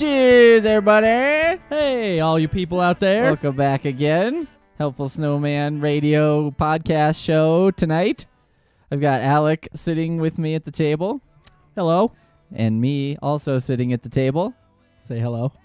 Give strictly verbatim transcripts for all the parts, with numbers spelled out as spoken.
Cheers, everybody! Hey, all you people out there. Welcome back again. Helpful Snowman Radio podcast show tonight. I've got Alec sitting with me at the table. Hello. And me also sitting at the table. Say hello.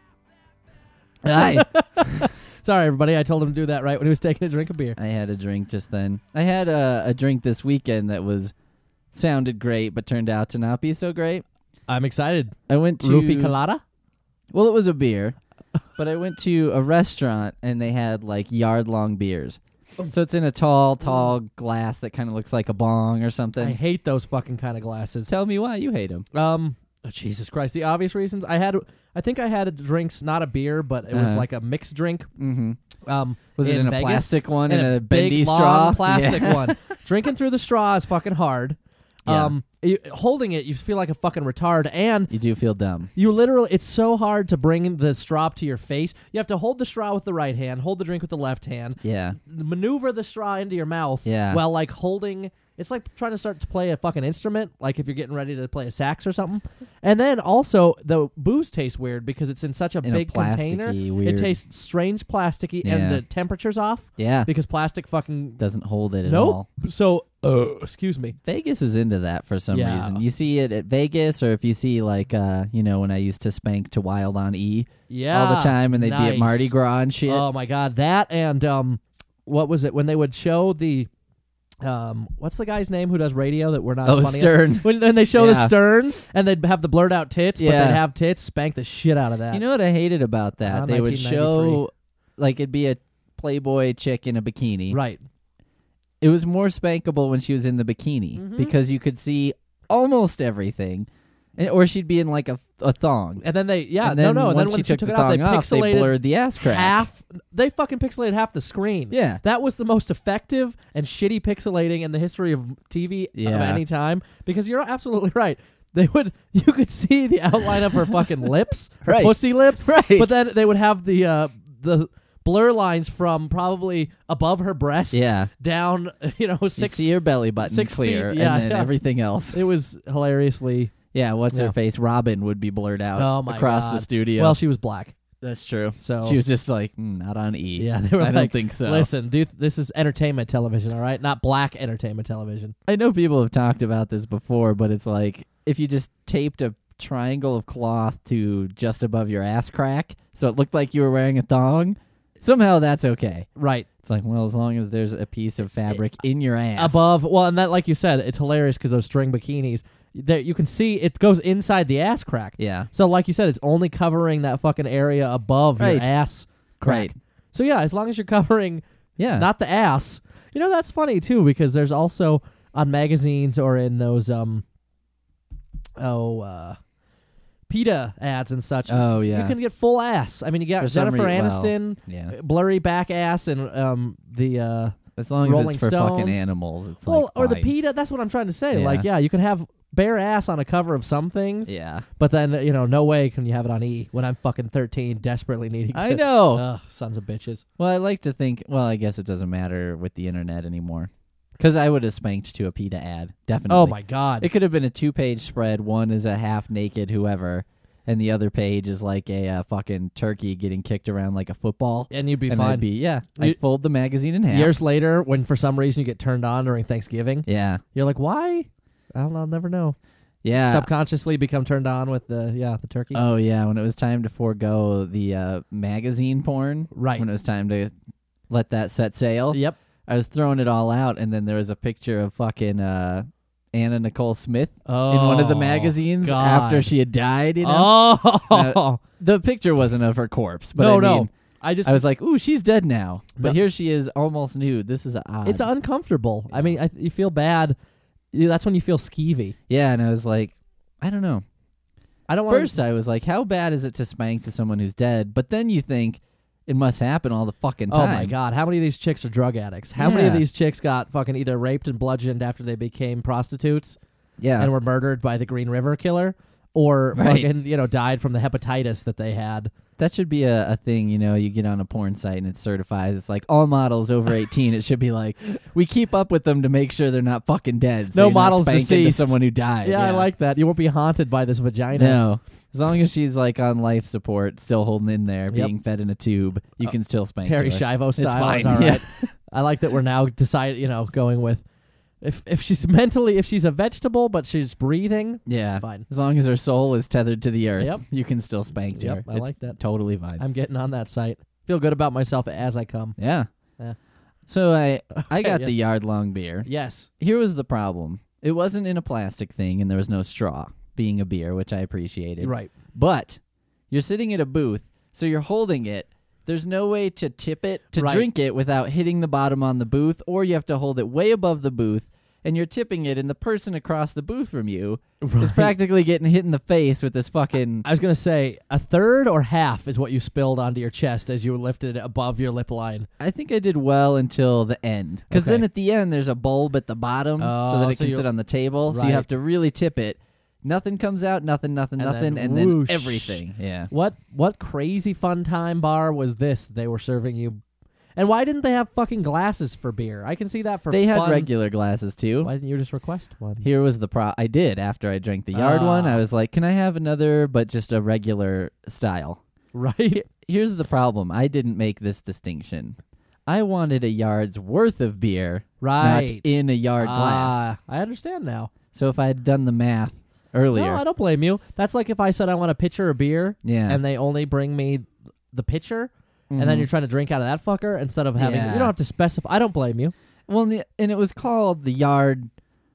Hi. Sorry, everybody. I told him to do that right when he was taking a drink of beer. I had a drink just then. I had a, a drink this weekend that was sounded great, but turned out to not be so great. I'm excited. I went to... Roofie Colada? Well, it was a beer, but I went to a restaurant, and they had, like, yard-long beers. So it's in a tall, tall glass that kind of looks like a bong or something. I hate those fucking kind of glasses. Tell me why you hate them. Um, oh, Jesus Christ. The obvious reasons. I had, I think I had a drinks, not a beer, but it was Uh-huh. like a mixed drink. Mm-hmm. Um, Was it in a Vegas, plastic one in and a, a bendy big, straw? long plastic Yeah. one. Drinking through the straw is fucking hard. Yeah. Um, you, holding it, you feel like a fucking retard, and You do feel dumb. you literally, it's so hard to bring the straw up to your face. You have to hold the straw with the right hand, hold the drink with the left hand, Yeah. maneuver the straw into your mouth Yeah. while, like, holding... It's like trying to start to play a fucking instrument, like if you're getting ready to play a sax or something. And then also, the booze tastes weird because it's in such a In a big container. plasticky, weird- It tastes strange plasticky, Yeah. and the temperature's off Yeah. because plastic fucking... Doesn't hold it at Nope. all. So, uh, excuse me. Vegas is into that for some Yeah. reason. You see it at Vegas, or if you see, like, uh, you know, when I used to spank to Wild on E Yeah. all the time, and they'd be at nice. Mardi Gras and shit. Oh, my God. That and, um, what was it? When they would show the... Um, what's the guy's name who does radio that we're not Oh, funny at? Stern. When then they show the Yeah. Stern and they'd have the blurred out tits, but Yeah. they'd have tits, spank the shit out of that. You know what I hated about that? Uh, they would nineteen show, ninety-three. like, it'd be a Playboy chick in a bikini. Right. It was more spankable when she was in the bikini Mhm. because you could see almost everything. And, or she'd be in, like, a, a thong. And then they, yeah, and then no, no. And once then when she she took took the it out, they thong off, they pixelated blurred the ass crack. half. They fucking pixelated half the screen. Yeah. That was the most effective and shitty pixelating in the history of T V of Yeah. any time. Because you're absolutely right. They would, you could see the outline of her fucking lips, her Right. pussy lips. Right. But then they would have the uh, the blur lines from probably above her breasts, Yeah. down, you know, You'd six. see your belly button six clear, feet, yeah, and then yeah. everything else. It was hilariously. Yeah, what's Yeah. her face? Robin would be blurred out Oh my across God. the studio. Well, she was black, That's true. so She was just like, mm, not on E. yeah. They were I like, don't think so. Listen, dude, this is entertainment television, all right? Not black entertainment television. I know people have talked about this before, but it's like if you just taped a triangle of cloth to just above your ass crack, so it looked like you were wearing a thong, somehow that's okay. Right. It's like, well, as long as there's a piece of fabric in your ass. Above, well, and that, like you said, it's hilarious because those string bikinis, there you can see it goes inside the ass crack. Yeah. So, like you said, it's only covering that fucking area above Right. your ass crack. Right. So, yeah, as long as you're covering Yeah. not the ass. You know, that's funny, too, because there's also on magazines or in those, um, oh, uh, PETA ads and such. Oh, yeah. You can get full ass. I mean, you got For some Jennifer rea- well, Aniston, yeah. blurry back ass, and um, the... Uh, As long as Rolling it's for fucking Stones. animals, it's well, like or the fine. PETA, that's what I'm trying to say. Yeah. Like, yeah, you can have bare ass on a cover of some things, Yeah. but then, you know, no way can you have it on E when I'm fucking thirteen, desperately needing to. I know. Ugh, sons of bitches. Well, I like to think, well, I guess it doesn't matter with the internet anymore. Because I would have spanked to a PETA ad, definitely. Oh, my God. It could have been a two-page spread. One is a half-naked whoever, and the other page is like a uh, fucking turkey getting kicked around like a football. and you'd be and fine. I'd be, yeah, You- I'd fold the magazine in half. Years later, when for some reason you get turned on during Thanksgiving, Yeah. you're like, why? I don't know, I'll never know. Yeah. Subconsciously become turned on with the, yeah, the turkey. Oh, yeah, when it was time to forego the uh, magazine porn. Right. When it was time to let that set sail. Yep. I was throwing it all out, and then there was a picture of fucking uh, Anna Nicole Smith Oh, in one of the magazines God. after she had died, you know? Oh. Uh, the picture wasn't of her corpse, but no, I no. mean, I just I was like, ooh, she's dead now. But No. here she is, almost nude. This is odd. It's uncomfortable. I Yeah. mean, I, you feel bad. You- That's when you feel skeevy. Yeah, and I was like, I don't know. I don't want First, I was like, how bad is it to spank to someone who's dead? But then you think, it must happen all the fucking Oh time. my God! How many of these chicks are drug addicts? How many of Yeah. these chicks got fucking either raped and bludgeoned after they became prostitutes Yeah. and were murdered by the Green River Killer, or Right. fucking you know died from the hepatitis that they had That should be a, a thing, you know, you get on a porn site and it certifies. It's like all models over eighteen. It should be like, we keep up with them to make sure they're not fucking dead. So No you're not models spanking deceased. to someone who died. Yeah, I like that. You won't be haunted by this vagina. No. As long as she's like on life support, still holding in there, Yep. being fed in a tube, you Uh, can still spank Terry to her. Schiavo style. It's fine. Is all yeah. right. I like that we're now decided, you know, going with if if she's mentally, if she's a vegetable but she's breathing, Yeah. fine. As long as her soul is tethered to the earth, Yep. you can still spank to Yep, her. I It's like that. totally fine. I'm getting on that site. Feel good about myself as I come. yeah. Yeah. So I I Okay, got yes. the yard long beer. Yes. Here was the problem. It wasn't in a plastic thing and there was no straw, being a beer, which I appreciated. Right. But you're sitting at a booth, so you're holding it. There's no way to tip it to Right. drink it without hitting the bottom on the booth, or you have to hold it way above the booth, and you're tipping it, and the person across the booth from you is Right. practically getting hit in the face with this fucking... I was going to say a third or half is what you spilled onto your chest as you lifted it above your lip line. I think I did well until the end. Because Okay. then at the end, there's a bulb at the bottom so Oh, that it so can you- sit on the table, so Right. you have to really tip it. Nothing comes out, nothing, nothing, And nothing, then and then whoosh. everything. Yeah. What what crazy fun time bar was this that they were serving you? And why didn't they have fucking glasses for beer? I can see that for They had fun. regular glasses, too. Why didn't you just request one? Here was the pro. I did after I drank the yard one. Ah. I was like, "Can I have another, but just a regular style?" Right? Here's the problem: I didn't make this distinction. I wanted a yard's worth of beer, Right. not in a yard glass. Ah, I understand now. So if I had done the math earlier, No, I don't blame you. That's like if I said I want a pitcher of beer yeah, and they only bring me the pitcher, and then Mhm. you're trying to drink out of that fucker instead of having. Yeah. You don't have to specify. I don't blame you. well, and, the, and it was called the yard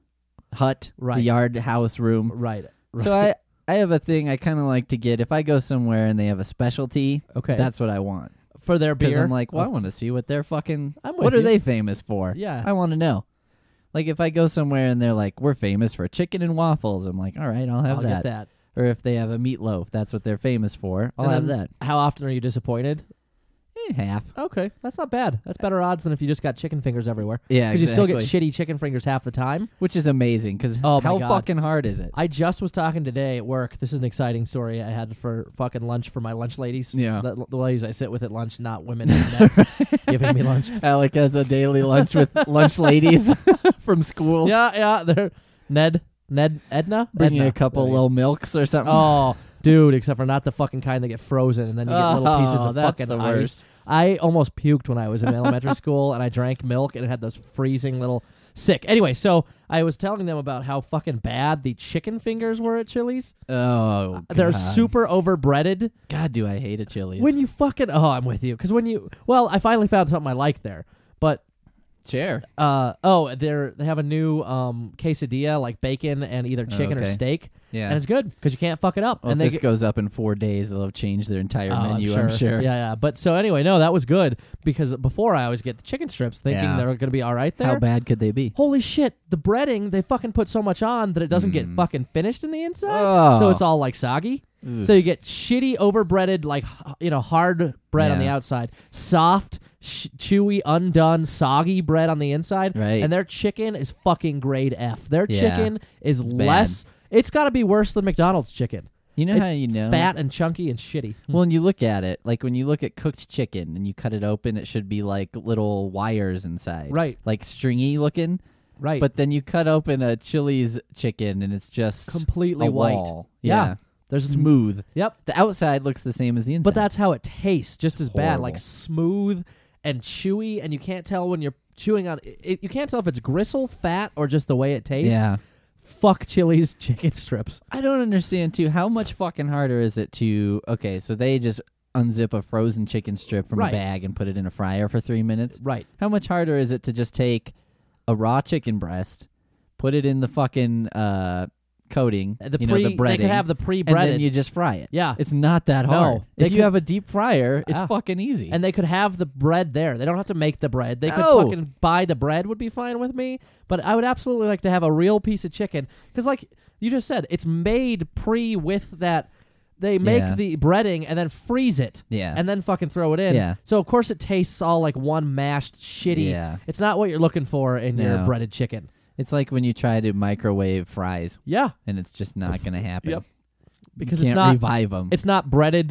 hut, Right. the yard house room. Right. right. So I, I have a thing I kind of like to get if I go somewhere and they have a specialty. okay. That's what I want. for their Because beer. I'm like, well, I want to see what they're fucking. I'm What with are you. they famous for? Yeah. I want to know. Like if I go somewhere and they're like, we're famous for chicken and waffles, I'm like, all right, I'll have I'll that. get that. Or if they have a meatloaf, that's what they're famous for. I'll And have then that. How often are you disappointed? Eh, half. Okay, that's not bad. That's better odds than if you just got chicken fingers everywhere. Yeah, Because you still get exactly. shitty chicken fingers half the time. Which is amazing because Oh, my how God. fucking hard is it? I just was talking today at work. This is an exciting story I had for fucking lunch for my lunch ladies. Yeah. The, the ladies I sit with at lunch, not women that's giving me lunch. Alec has a daily lunch with lunch ladies from schools. Yeah, yeah. They're Ned, Ned, Edna? Bringing Edna. a couple There you little milks or something. go. Oh, dude, except for not the fucking kind that get frozen and then you get little pieces Oh, of that's fucking the ice. worst. I almost puked when I was in elementary school and I drank milk and it had those freezing little sick. Anyway, so I was telling them about how fucking bad the chicken fingers were at Chili's. Oh, They're God. super overbreaded. God, do I hate a Chili's. When you fucking oh, I'm with you because when you well, I finally found something I like there, but Chair. uh oh, they're they have a new um quesadilla like bacon and either chicken or okay. steak, Yeah. and it's good because you can't fuck it up. well, and if they this get- goes up in four days, they'll have changed their entire Oh, menu, I'm sure. Yeah, yeah. But so anyway, no, that was good because before I always get the chicken strips thinking Yeah. they're going to be all right there. How bad could they be? Holy shit, the breading, they fucking put so much on that it doesn't get Mm. fucking finished in the inside. Oh. So it's all like soggy. Oof. So you get shitty overbreaded, like, h- you know, hard bread on the Yeah. outside, soft, sh- chewy, undone, soggy bread on the inside. Right. And their chicken is fucking grade F. Their Yeah. chicken is bad. less, it's got to be worse than McDonald's chicken. You know It's how you know? Fat and chunky and shitty. Well, when you look at it, like when you look at cooked chicken and you cut it open, it should be like little wires inside. Right. Like stringy looking. Right. But then you cut open a Chili's chicken and it's just completely a white. wall. Yeah. Yeah. There's Smooth. Yep. The outside looks the same as the inside. But that's how it tastes, just as bad, like Horrible. smooth and chewy, and you can't tell when you're chewing on it. You can't tell if it's gristle, fat, or just the way it tastes. Yeah. Fuck Chili's chicken strips. I don't understand too. How much fucking harder is it to? Okay, so they just unzip a frozen chicken strip from Right. a bag and put it in a fryer for three minutes. Right. How much harder is it to just take a raw chicken breast, put it in the fucking uh, coating, The you pre, know, the breading, they could have the and pre-breaded. then you just fry it? yeah. It's not that No, hard. they If you could- have a deep fryer, it's Ah. fucking easy. And they could have the bread there. They don't have to make the bread. They could No. fucking buy the bread would be fine with me. But I would absolutely like to have a real piece of chicken. Because like you just said, it's made pre with that. They make Yeah. the breading and then freeze it. yeah. And then fucking throw it in. Yeah. So of course it tastes all like one mashed shitty. Yeah. It's not what you're looking for in your No. breaded chicken. It's like when you try to microwave fries, Yeah. and it's just not going to happen. Yep. Because you it's can't not revive them. it's not breaded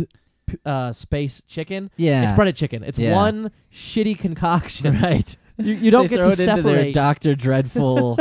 p- uh, space chicken. Yeah. It's breaded chicken. It's Yeah. one shitty concoction. Right. You, you don't they get throw to it into their separate. Doctor Dreadful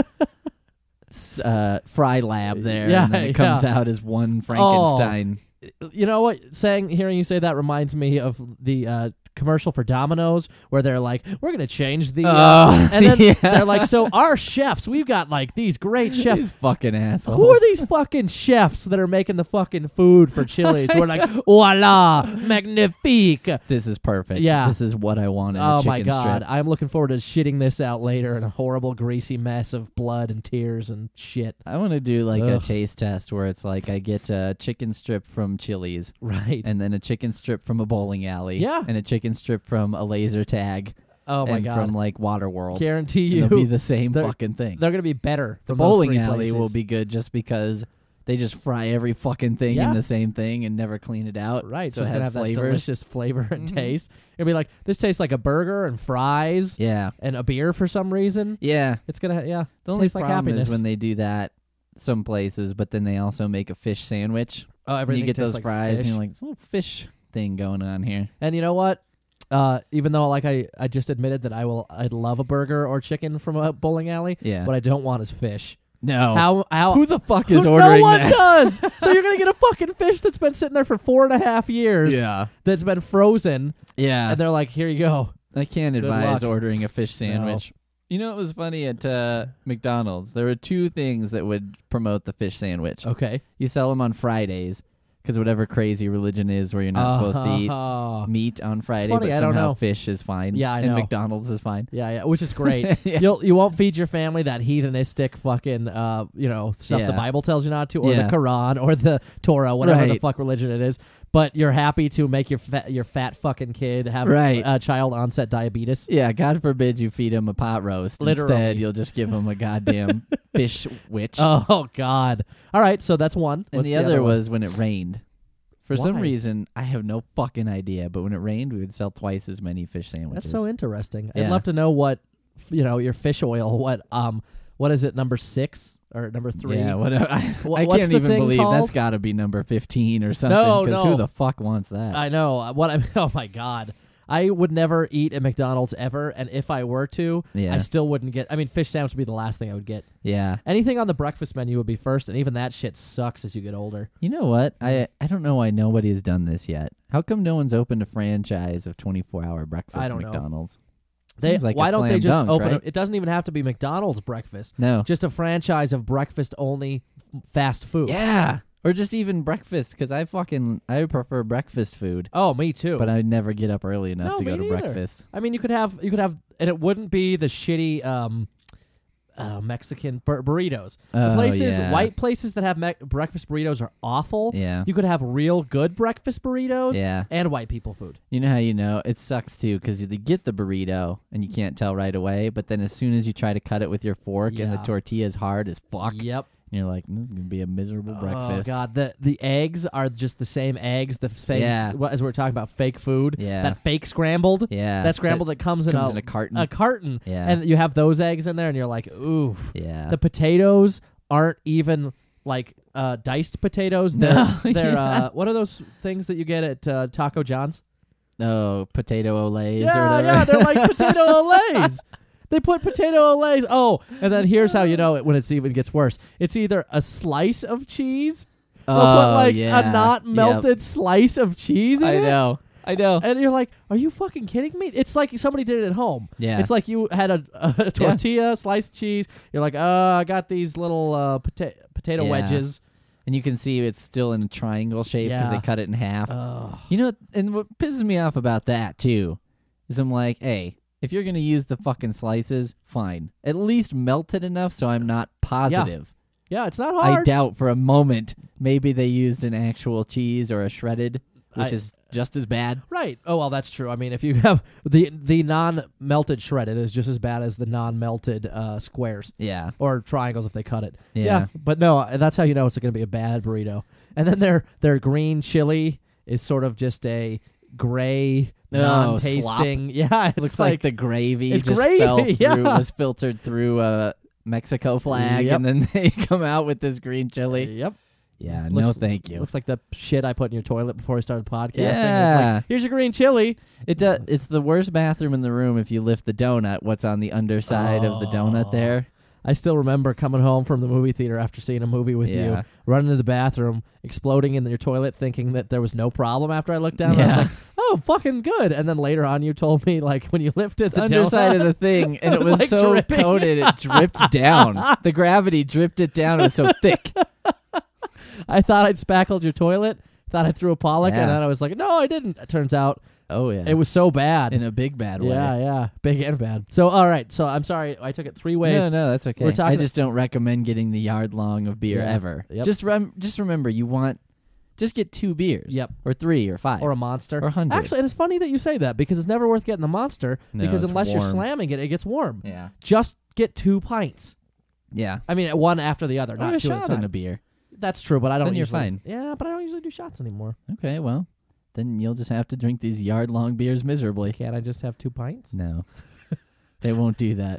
s- uh, fry lab there, Yeah, and then it comes yeah. out as one Frankenstein. You know what? Saying, hearing you say that reminds me of the uh, commercial for Domino's where they're like, "We're gonna change the," uh, Oh, and then yeah. they're like, "So our chefs, we've got like these great chefs. These fucking assholes. Who are these fucking chefs that are making the fucking food for Chili's?" We're like, "Voila, magnifique!" This is perfect. Yeah. This is what I want in a Oh chicken my god, strip. I'm looking forward to shitting this out later in a horrible, greasy mess of blood and tears and shit. I want to do like a Ugh. taste test where it's like I get a chicken strip from Chili's, Right. and then a chicken strip from a bowling alley, Yeah. and a chicken strip from a laser tag, Oh my and god. from like Waterworld. Guarantee And you, they'll be the same they're- fucking thing. they're gonna be better. The from those bowling three alley places. will be good just because they just fry every fucking thing Yeah. in the same thing and never clean it out. Right, so, so it's it gonna has have flavors. that delicious flavor and Mhm. taste. It'll be like this tastes like a burger and fries Yeah, and a beer for some reason. yeah. It's gonna yeah. The only tastes like problem happiness. is when they do that some places, but then they also make a fish sandwich. Oh, And everything you get tastes those like fries, fish. and you're like, "This little fish thing going on here." And you know what? Uh, even though like I, I just admitted that I will I'd love a burger or chicken from a bowling alley, Yeah. what I don't want is fish. No. How how Who the fuck is Who- ordering no one that? does. So you're gonna get a fucking fish that's been sitting there for four and a half years. Yeah. That's been frozen, Yeah. and they're like, "Here you go." I can't Good advise luck. ordering a fish sandwich. You know, it was funny at uh, McDonald's. There were two things that would promote the fish sandwich. Okay. You sell them on Fridays because whatever crazy religion is where you're not supposed to eat Oh. meat on Friday, funny, but I don't somehow know. fish is fine. Yeah, I and know. McDonald's is fine. Yeah, yeah, which is great. Yeah. You'll you won't feed your family that heathenistic fucking uh you know stuff the Yeah. Bible tells you not to, or Yeah. the Quran, or the Torah, whatever the Right. fuck religion it is. But you're happy to make your fat, your fat fucking kid have Right. uh, child onset diabetes. Yeah, God forbid you feed him a pot roast. Literally. Instead, you'll just give him a goddamn fish witch. Oh God! All right, so that's one. and What's the, other one? was when it rained. For some Why? reason, I have no fucking idea, but when it rained, we would sell twice as many fish sandwiches. That's so interesting. I'd Yeah. love to know what you know your fish oil. What um what is it? Number six or number three? Yeah, whatever. I, Wha- I what's can't the even thing believe called? that's got to be number fifteen or something. No, 'cause no. who the fuck wants that? I know uh, what I. Oh my God! I would never eat at McDonald's ever, and if I were to, Yeah. I still wouldn't get. I mean, fish sandwich would be the last thing I would get. yeah. Anything on the breakfast menu would be first, and even that shit sucks as you get older. You know what? I I don't know why nobody has done this yet. How come no one's opened a franchise of twenty-four hour breakfast I at don't know. McDonald's? They, Seems like a why don't they slam just dunk, open? right? A, it doesn't even have to be McDonald's breakfast. No. Just a franchise of breakfast only fast food. Yeah. Or just even breakfast, because I fucking I prefer breakfast food, Oh, me too. but I never get up early enough No, to me go to neither. breakfast. I mean, you could have you could have, and it wouldn't be the shitty um, uh, Mexican bur- burritos. The Oh, places, yeah. white places that have me- breakfast burritos are awful. Yeah. You could have real good breakfast burritos Yeah. and white people food. You know how you know? It sucks too because you get the burrito and you can't tell right away, but then as soon as you try to cut it with your fork and the Yeah. tortilla is hard as fuck, Yep. you're like, mm, it's going to be a miserable breakfast. Oh god, the the eggs are just the same eggs. The fake, Yeah. what- as we we're talking about fake food. Yeah. That fake scrambled. Yeah. That scrambled that, comes, in, comes a, in a carton. A carton. Yeah. And you have those eggs in there, and you're like, ooh. Yeah. The potatoes aren't even like uh, diced potatoes. They're, No, they're yeah. uh, what are those things that you get at uh, Taco John's? oh, potato olays or Yeah, whatever. yeah, they're like potato olays. They put potato olays. Oh, and then here's how you know it when it's even gets worse. It's either a slice of cheese. They'll oh, put like yeah. a not Yep. melted slice of cheese in I it. know. I know. And you're like, are you fucking kidding me? It's like somebody did it at home. Yeah. It's like you had a, a tortilla, sliced cheese. You're like, oh, I got these little uh, pota- potato Yeah. wedges. And you can see it's still in a triangle shape because Yeah. they cut it in half. Oh. You know, and what pisses me off about that, too, is I'm like, hey, if you're going to use the fucking slices, fine. At least melt it enough so I'm not positive. Yeah, it's not hard. I doubt for a moment maybe they used an actual cheese or a shredded, which I- is just as bad. Right. Oh, well, that's true. I mean, if you have the the non-melted shredded is just as bad as the non-melted uh, squares Yeah. or triangles if they cut it. Yeah. But no, that's how you know it's going to be a bad burrito. And then their their green chili is sort of just a gray, Oh, non-tasting. Yeah, it Looks like, the gravy it's just gravy, fell through, yeah. was filtered through a Mexico flag, Yep. and then they come out with this green chili. Yep. Yeah, no Looks- thank you. Looks like the shit I put in your toilet before we started podcasting. It's Yeah. like, here's your green chili. It does. It's the worst bathroom in the room if you lift the donut. What's on the underside of the donut Oh. there? I still remember coming home from the movie theater after seeing a movie with Yeah. you, running to the bathroom, exploding in your toilet, thinking that there was no problem after I looked down. I Yeah. was like, oh, fucking good. And then later on, you told me, like, when you lifted the, The underside donut, of the thing, and it it was, was, like, so dripping. coated it dripped down. The gravity dripped it down. It was so thick. I thought I'd spackled your toilet, thought I threw a Pollock, Yeah. and then I was like, no, I didn't. It turns out Oh yeah, it was so bad. in a big bad way. Yeah, yeah. Big and bad. So, all right. So, I'm sorry. I took it three ways. No, no, that's okay. We're talking- I just don't recommend getting the yard long of beer Yeah. ever. Yep. Just rem- just remember, you want just get two beers. Yep. Or three or five Or a monster. or a hundred. Actually, and it's funny that you say that because it's never worth getting the monster No, because it's unless you're warm. slamming it, it gets warm. yeah, Just get two pints. yeah. I mean, one after the other, Or not a two at a shot time. on a beer. That's true, but I don't Then you're usually. fine. Yeah, but I don't usually do shots anymore. Okay, well, then you'll just have to drink these yard long beers miserably. Can't I just have two pints? No, they won't do that.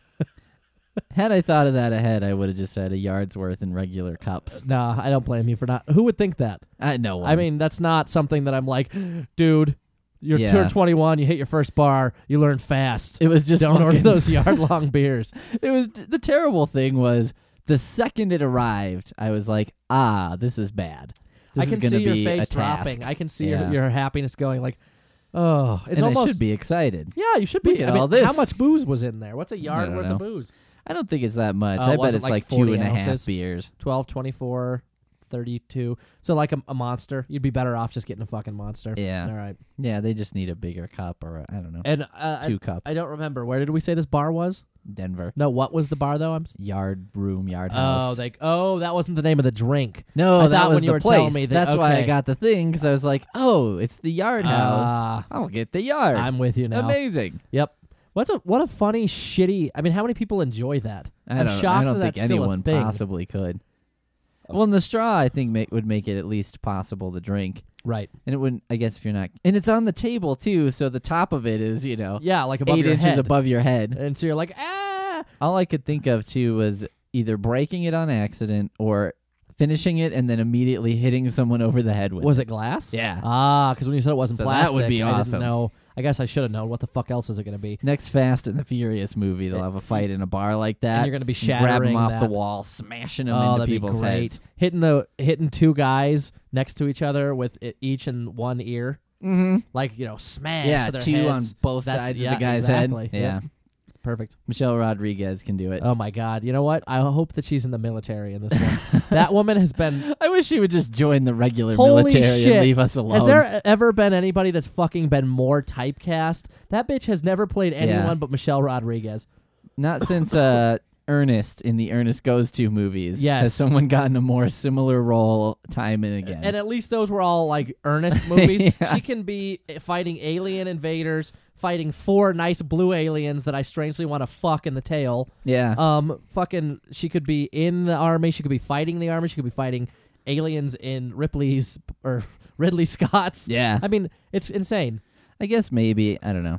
Had I thought of that ahead, I would have just said a yard's worth in regular cups. Nah, I don't blame you for not. Who would think that? I know. I mean, that's not something that I'm like, dude. You're Yeah. turned twenty-one. You hit your first bar. You learn fast. it was just Don't order fucking- those yard long beers. It was the terrible thing was the second it arrived, I was like, ah, this is bad. This I can is gonna see your be face a task. dropping. I can see Yeah. your, your happiness going like, oh, it's and almost. I should be excited. Yeah, you should Look be. at I mean, all this. How much booze was in there? What's a yard don't worth know. of booze? I don't think it's that much. Oh, I it bet wasn't it's like like, two forty and a half ounces? beers. twelve, twenty-four, thirty-two. So like a, a monster. You'd be better off just getting a fucking monster. Yeah. All right. Yeah, they just need a bigger cup or I don't know, And uh, two I, cups. I don't remember. Where did we say this bar was? Denver No, what was the bar though? I'm. s- yard room, yard Oh, house. they. Oh, that wasn't the name of the drink. no, I that thought was when you the were place. telling me that- That's why I okay. got the thing because I was like, oh, it's the yard house. Ah, I'll get the yard. I'm with you now. Amazing. Yep. What's a what a funny shitty. I mean, how many people enjoy that? I I'm don't. shocked I don't that think that's still a anyone thing. possibly could. Well, and the straw, I think, make, would make it at least possible to drink. Right. And it wouldn't, I guess, if you're not. And it's on the table, too, so the top of it is, you know, Yeah, like above eight your inches head. above your head. And so you're like, ah. All I could think of, too, was either breaking it on accident or finishing it and then immediately hitting someone over the head with Was it. it glass? Yeah. Ah, because when you said it wasn't So that plastic, would be I awesome. didn't know. I guess I should have known. What the fuck else is it going to be? Next Fast and the Furious movie, they'll have a fight in a bar like that. And you're going to be and grab them shattering off that. the wall, smashing them Oh, into that'd be people's great. heads. Hitting the hitting two guys next to each other with it, each in one ear, Mm-hmm. like you know, smash. Yeah, to their two heads. on both That's- sides yeah, of the guy's exactly. head. Yeah. Yep. Perfect. Michelle Rodriguez can do it. Oh my God! You know what? I hope that she's in the military in this one. That woman has been. I wish she would just join the regular Holy military shit. and leave us alone. Has there ever been anybody that's fucking been more typecast? That bitch has never played anyone Yeah. but Michelle Rodriguez. Not since uh, Ernest in the Ernest Goes To movies. Yes. Has someone gotten a more similar role time and again. And at least those were all like earnest movies. Yeah. She can be fighting alien invaders, fighting four nice blue aliens that I strangely want to fuck in the tail. yeah. Um, fucking, she could be in the army. She could be fighting the army. She could be fighting aliens in Ripley's or Ridley Scott's. yeah. I mean, it's insane. I guess maybe. I don't know.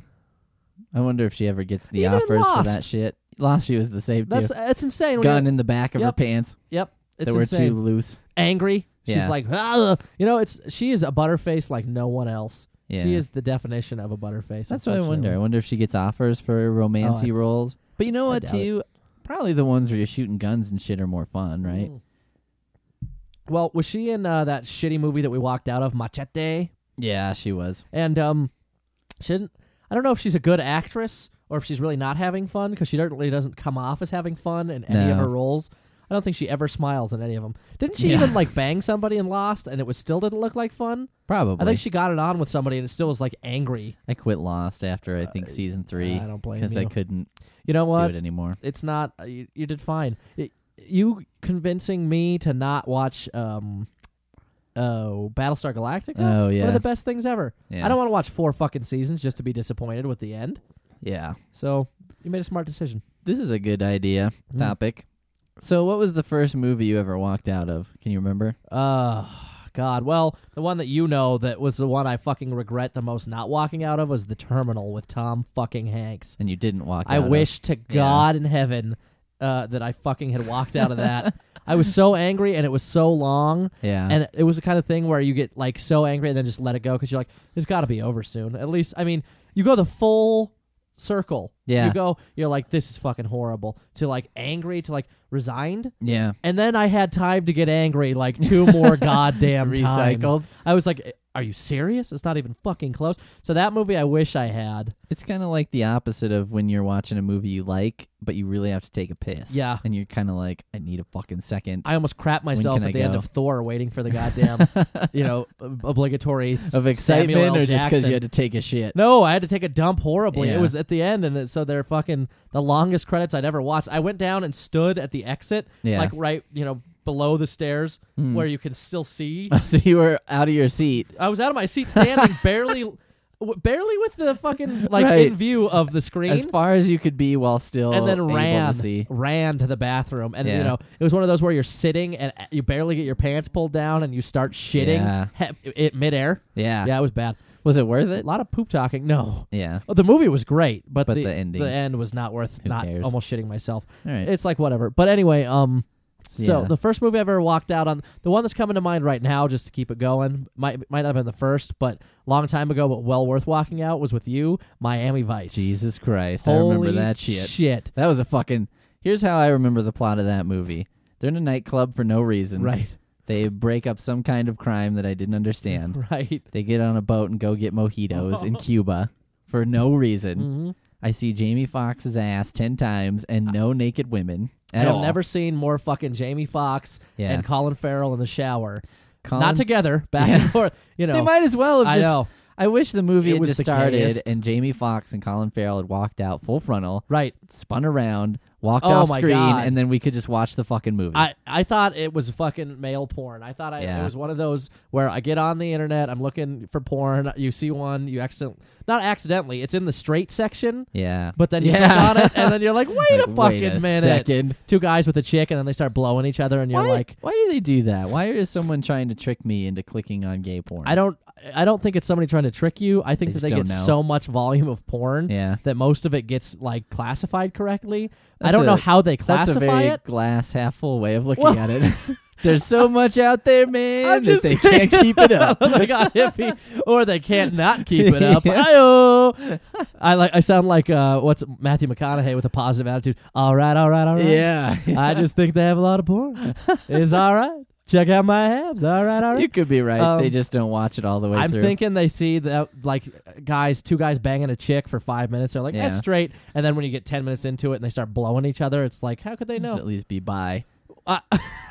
I wonder if she ever gets the Even in offers for Lost. that shit. Lost, she was the same That's too. that's insane. when Gun you're- in the back of her Yep. pants Yep, it's that were insane. too loose. Angry. She's Yeah. like, ah, you know, it's she is a butterface like no one else. Yeah. She is the definition of a butterface. That's what I wonder. I unfortunately. wonder if she gets offers for romancy Oh, I- roles. But you know I what, doubt it. too? Probably the ones where you're shooting guns and shit are more fun, right? Mm. Well, was she in uh, that shitty movie that we walked out of, Machete? Yeah, she was. And um, she didn't. I don't know if she's a good actress or if she's really not having fun because she really doesn't come off as having fun in any of No. her roles. I don't think she ever smiles in any of them. Didn't she Yeah. even like bang somebody in Lost and it was still didn't look like fun? Probably. I think she got it on with somebody and it still was like angry. I quit Lost after, I think, Uh, season three. I don't blame Because you. I couldn't You know do what? it anymore. It's not. Uh, you, you did fine. It, you convincing me to not watch um, oh Battlestar Galactica. Oh, One yeah. of the best things ever. Yeah. I don't want to watch four fucking seasons just to be disappointed with the end. Yeah. So you made a smart decision. This is a good idea. Mm. Topic. So, what was the first movie you ever walked out of? Can you remember? Uh God. Well, the one that you know that was the one I fucking regret the most not walking out of was The Terminal with Tom fucking Hanks. And you didn't walk I out of. wish to God in heaven uh, that I fucking had walked out of that. I was so angry, and it was so long. Yeah. And it was the kind of thing where you get like so angry and then just let it go because you're like, it's got to be over soon. At least, I mean, you go the full circle. Yeah. You go, you're like, this is fucking horrible. To like angry, to like resigned. Yeah. And then I had time to get angry like two more goddamn times. Recycled. I was like, are you serious? It's not even fucking close. So that movie I wish I had. It's kind of like the opposite of when you're watching a movie you like, but you really have to take a piss. Yeah. And you're kind of like, I need a fucking second. I almost crapped myself can at I the end go? of Thor waiting for the goddamn, you know, ob- obligatory of excitement Samuel L. or just because Jackson. you had to take a shit? No, I had to take a dump horribly. Yeah. It was at the end, and it, so they're fucking the longest credits I'd ever watched. I went down and stood at the exit, Yeah. like right, you know, below the stairs Hmm. where you can still see. So you were out of your seat. I was out of my seat, standing barely, w- barely with the fucking like Right. in view of the screen. As far as you could be while still and then able ran, to see. ran to the bathroom, and you Yeah. know it was one of those where you're sitting and you barely get your pants pulled down, and you start shitting Yeah. he- it midair. Yeah. Yeah, it was bad. Was it worth A it? lot of poop talking. No, Yeah. oh, the movie was great, but, But the, the ending. the end was not worth. Who not cares? almost shitting myself. All right. It's like whatever. But anyway, um, so Yeah. the first movie I ever walked out on, the one that's coming to mind right now, just to keep it going, might might not have been the first, but long time ago, but well worth walking out was with you, Miami Vice. Jesus Christ. I Holy remember that shit. Shit. That was a fucking... Here's how I remember the plot of that movie. They're in a nightclub for no reason. Right. They break up some kind of crime that I didn't understand. Right. They get on a boat and go get mojitos in Cuba for no reason. Mm-hmm. I see Jamie Foxx's ass ten times and no naked women at I've all. never seen more fucking Jamie Foxx Yeah. and Colin Farrell in the shower. Colin- Not together, back Yeah. and forth. You know, They might as well have I just... know. I wish the movie It had was just the started gayest. and Jamie Foxx and Colin Farrell had walked out full frontal, Right. spun around, walked Oh off my screen, God. and then we could just watch the fucking movie. I, I thought it was fucking male porn. I thought I, Yeah. it was one of those where I get on the internet, I'm looking for porn, you see one, you accident not accidentally, it's in the straight section, yeah. but then you Yeah. click on it, and then you're like, wait Like, a fucking wait a minute. second. Two guys with a chick, and then they start blowing each other, and you're Why, like, why do they do that? Why is someone trying to trick me into clicking on gay porn? I don't I don't think it's somebody trying to trick you. I think They that they just get don't know. so much volume of porn Yeah. that most of it gets like classified correctly. I That's don't a- know how they That's classify a very it. glass half full way of looking Well- at it. There's so much out there, man, I'm that just they saying- can't keep it up. they got hippie, or they can't not keep it up. Yeah. Hi-yo. I like. I sound like uh, what's Matthew McConaughey with a positive attitude. All right, all right, all right. Yeah. I just think they have a lot of porn. It's all right. Check out my abs. All right, all right. You could be right. Um, they just don't watch it all the way I'm through. thinking they see that like guys, two guys banging a chick for five minutes. They're like, Yeah. that's straight. And then when you get ten minutes into it and they start blowing each other, it's like, how could they Should know? at least be bi. I,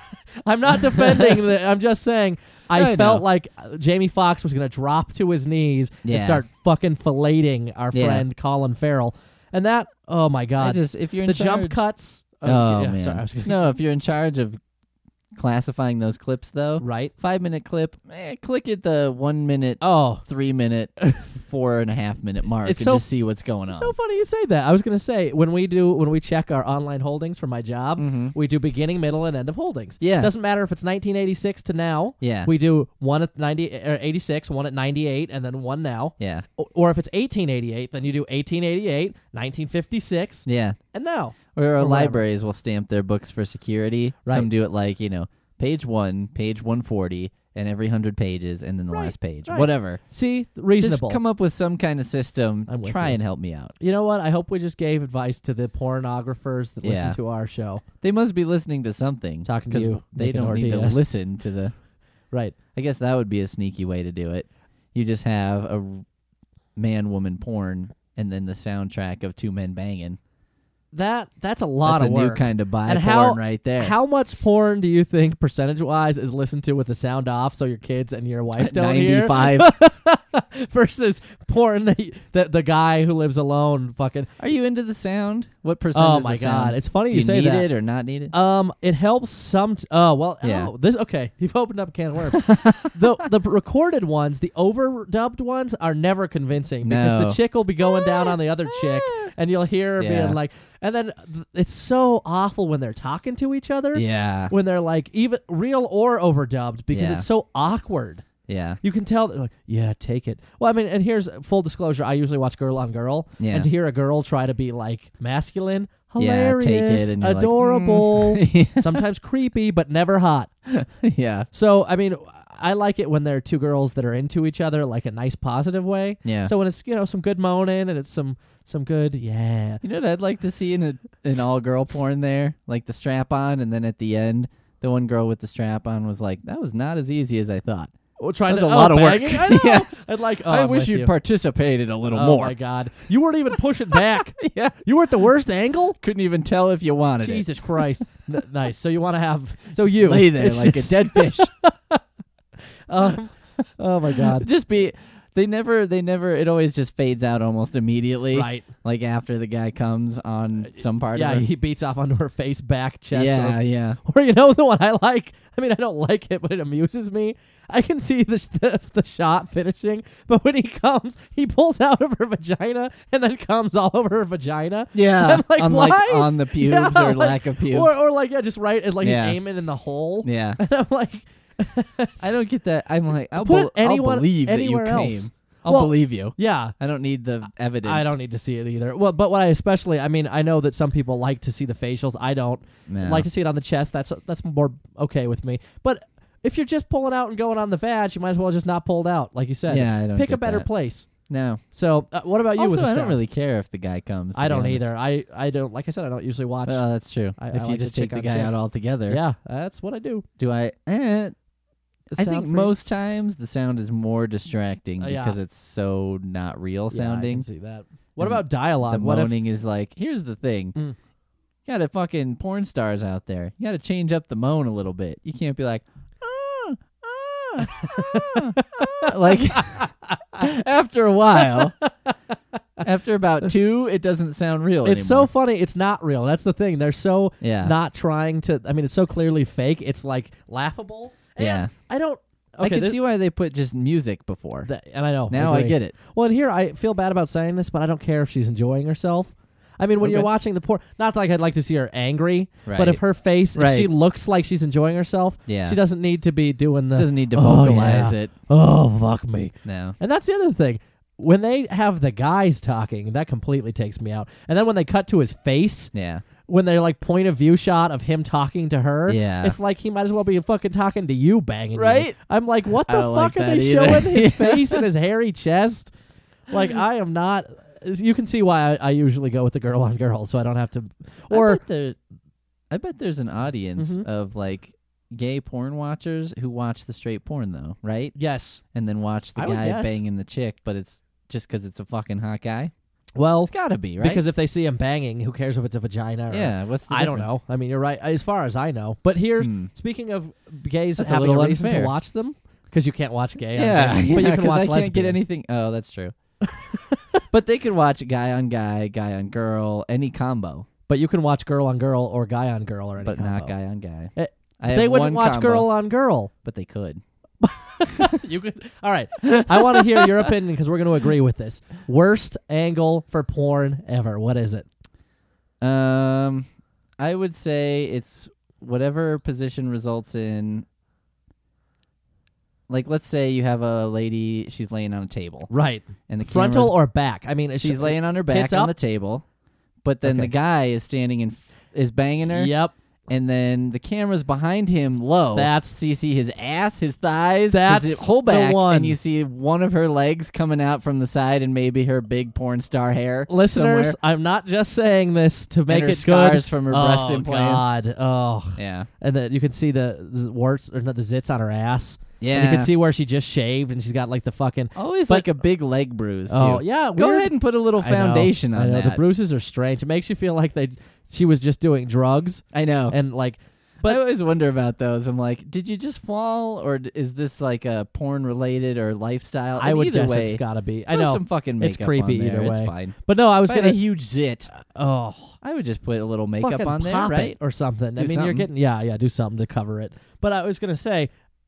I'm not defending the. I'm just saying. I, I felt know. like uh, Jamie Foxx was going to drop to his knees and Yeah. start fucking filleting our Yeah. friend Colin Farrell. And that, oh my I God, just if you're in the charge, jump cuts. Oh yeah, man. sorry, I was gonna, No, if you're in charge of classifying those clips, though, right? five minute clip, eh, click at the one minute, Oh, three minute, four and a half minute mark, It's and so- just see what's going on. so funny you say that. I was going to say when we do when we check our online holdings for my job, Mhm. we do beginning, middle, and end of holdings. Yeah. Doesn't matter if it's nineteen eighty-six to now. Yeah. We do one at ninety or eighty-six, one at ninety-eight, and then one now. yeah, O- Or if it's eighteen eighty-eight, then you do eighteen eighty-eight, nineteen fifty-six, yeah. and now. Or, our whatever. libraries will stamp their books for security. Right. Some do it like, you know, page one, page one forty, and every hundred pages, and then the Right, last page. right. Whatever. See, reasonable. Just come up with some kind of system. I'm with Try you. and help me out. You know what? I hope we just gave advice to the pornographers that Yeah. listen to our show. They must be listening to something. Talking to 'cause you, They making don't need to ordeas. listen to the... Right. I guess that would be a sneaky way to do it. You just have a man-woman porn and then the soundtrack of two men banging. That that's a lot That's of a work. new kind of bi And porn how- right there. How much porn do you think, percentage-wise, is listened to with the sound off so your kids and your wife don't hear? ninety-five. Versus porn that, y- that the guy who lives alone fucking... Are you into the sound? What percent Oh, is my the sound? God. It's funny Do you you say need that. it or not need it? Um, it helps some. T- oh well. Yeah. Oh, this okay. You've opened up a can of worms. the the recorded ones, the overdubbed ones, are never convincing because No. the chick will be going down on the other chick, and you'll hear her Yeah. being like, and then th- it's so awful when they're talking to each other. yeah. When they're like even real or overdubbed because Yeah. it's so awkward. Yeah. You can tell, they're like, yeah, take it. Well, I mean, and here's full disclosure. I usually watch Girl on Girl. Yeah. And to hear a girl try to be, like, masculine, Yeah, hilarious, take it, and you're like, adorable, mm. sometimes creepy, but never hot. Yeah. So, I mean, I like it when there are two girls that are into each other, like a nice, positive way. Yeah. So when it's, you know, some good moaning and it's some some good, yeah. You know what I'd like to see in a, an all-girl porn there? Like the strap-on, and then at the end, the one girl with the strap-on was like, that was not as easy as I thought. Well, trying That's to, a lot oh, of work. banging? I know. Yeah. I'd like, oh, I I'm wish with you'd you. participated a little oh, more. my God. You weren't even pushing back. Yeah. You were at the worst angle? Couldn't even tell if you wanted Jesus it. Christ. N- nice. So you want to have, so you. Lay there It's like just- a dead fish. um, oh, my God. Just be... They never, they never, it always just fades out almost immediately. Right. Like after the guy comes on some part Yeah, of it. he beats off onto her face, back, chest. Yeah, or, yeah. or, you know, the one I like. I mean, I don't like it, but it amuses me. I can see the, the the shot finishing, but when he comes, he pulls out of her vagina and then comes all over her vagina. Yeah, I'm like, on why? like on the pubes Yeah, or like- lack of pubes. Or, or like, yeah, just right, it's like Yeah. he's aiming in the hole. yeah. And I'm like, I don't get that. I'm like, I'll, Put bel- I'll anyone- believe that you anywhere came. else. I'll Well, believe you. yeah. I don't need the evidence. I don't need to see it either. Well, but what I especially, I mean, I know that some people like to see the facials. I don't No. like to see it on the chest. That's that's more okay with me. But if you're just pulling out and going on the vag, you might as well just not pull it out, like you said. Yeah, I don't Pick a get better that. place. No. So, uh, what about you Also, with the I don't sound? really care if the guy comes. to I be don't honest. either. I, I don't, like I said, I don't usually watch. Well, that's true. I- if I you like just to take check the on guy chick. out altogether. yeah, that's what I do. Do I? Eh, The I sound think for you? most times the sound is more distracting Uh, yeah. because it's so not real Yeah, I sounding. can see that. What And about dialogue? The what if, moaning is like, here's the thing. Mm. You got a fucking porn stars out there. You got to change up the moan a little bit. You can't be like, ah, ah, ah, ah. Like, after a while, after about two, it doesn't sound real it's so anymore. funny. It's not real. That's the thing. They're so Yeah. not trying to. I mean, it's so clearly fake. It's like laughable. And Yeah. I don't. Okay, I can this- see why they put just music before. that- and I know. now I agree. get it. Well, and here I feel bad about saying this, but I don't care if she's enjoying herself. I mean, when Okay. you're watching the porn, not like I'd like to see her angry, but Right. if her face, if she Right. looks like she's enjoying herself, Yeah. she doesn't need to be doing the. Doesn't need to "Oh, vocalize yeah. it. Oh, fuck me. No. And that's the other thing. When they have the guys talking, that completely takes me out. And then when they cut to his face, Yeah. when they're like point of view shot of him talking to her, Yeah. it's like he might as well be fucking talking to you, banging you. Right? I'm like, what I the don't fuck like are they that either. showing his Yeah. face and his hairy chest? Like, I am not. You can see why I, I usually go with the girl on girl, so I don't have to. I Or bet, there, I bet there's an audience Mhm. of like gay porn watchers who watch the straight porn though, right? yes, And then watch the I would guy guess. banging the chick, but it's just because it's a fucking hot guy. well, It's gotta be right. because if they see him banging, who cares if it's a vagina? Or, yeah, what's the I don't difference? know. I mean, you're right. As far as I know, but here, Hmm. speaking of gays That's a having a, little reason unfair. to watch them, because you can't watch gay, on Yeah, gay, but yeah, you can 'cause watch I can't lesbian. get anything. Oh, that's true. But they could watch guy on guy, guy on girl, any combo, But you can watch girl on girl or guy on girl or any but combo. not guy on guy. Eh, I have They wouldn't one watch combo, girl on girl. but they could. You could. All right. I want to hear your opinion because we're going to agree with this. Worst angle for porn ever. What is it? Um, I would say it's whatever position results in. Like, let's say you have a lady, she's laying on a table, Right. and the Frontal camera's- or back? I mean, is she's she- laying on her back tits on up? the table, but then Okay. the guy is standing and is banging her. Yep. And then the camera's behind him low. That's- so you see his ass, his thighs, That's his whole the back, one. and you see one of her legs coming out from the side, and maybe her big porn star hair. Listeners, somewhere. I'm not just saying this to make her it scars good. from her oh, breast implants. God. Oh. Yeah, And then you can see the z- warts or no, the zits on her ass. yeah. And you can see where she just shaved and she's got like the fucking. always but- like a big leg bruise too. Oh yeah. Go weird. ahead and put a little I know, foundation I on know, that. The bruises are strange. It makes you feel like they she was just doing drugs I know. and like. But But I always wonder about those. I'm like, did you just fall, or d- is this like a porn related or lifestyle? I And would either guess way, it's got to be. throw I know some fucking makeup it's creepy on there. either It's way. fine. But no, I was If I had gonna. a huge zit, oh, I would just put a little makeup fucking on there, pop right? it or something. Do I mean, you're something. getting yeah, yeah, do something to cover it. But I was gonna say,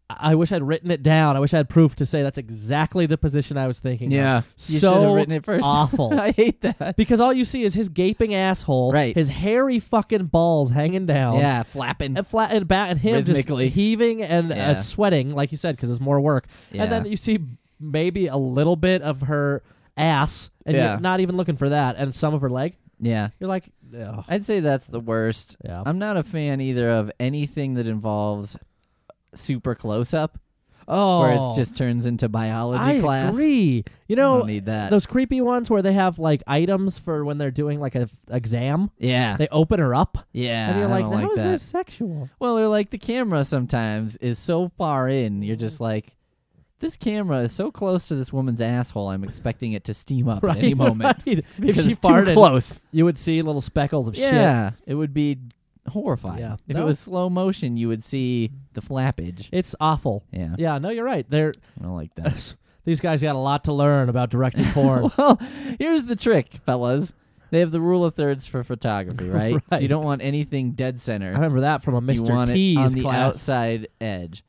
I wish I'd written it down. I wish I had proof to say that's exactly the position I was thinking. Yeah, of. you so should have written it first. Awful. I hate that. Because all you see is his gaping asshole, Right. his hairy fucking balls hanging down, Yeah, flapping. and flat and back, and him just Rhythmically. heaving and Yeah. uh, sweating, like you said, because it's more work. Yeah. And then you see maybe a little bit of her ass, and Yeah. you're not even looking for that, and some of her leg. Yeah, You're like, ugh. I'd say that's the worst. Yeah. I'm not a fan either of anything that involves super close up, Oh, where it just turns into biology I class. agree. You I know, don't need that. those creepy ones where they have like items for when they're doing like a f- exam. yeah, They open her up, yeah. and you're I like, don't how like is that. this sexual? Well, or like the camera sometimes is so far in, you're just like, this camera is so close to this woman's asshole. I'm expecting it to steam up Right, at any moment right. If because she it's too farted, close. you would see little speckles of shit. Yeah, it would be horrifying. Yeah. If No. it was slow motion, you would see the flappage. It's awful. Yeah, Yeah, no, you're right. They're I don't like that. these guys got a lot to learn about directing porn. Well, here's the trick, fellas. They have the rule of thirds for photography, right? So Right. you don't want anything dead center. I remember that from a You Mister want T's it on the class. outside edge.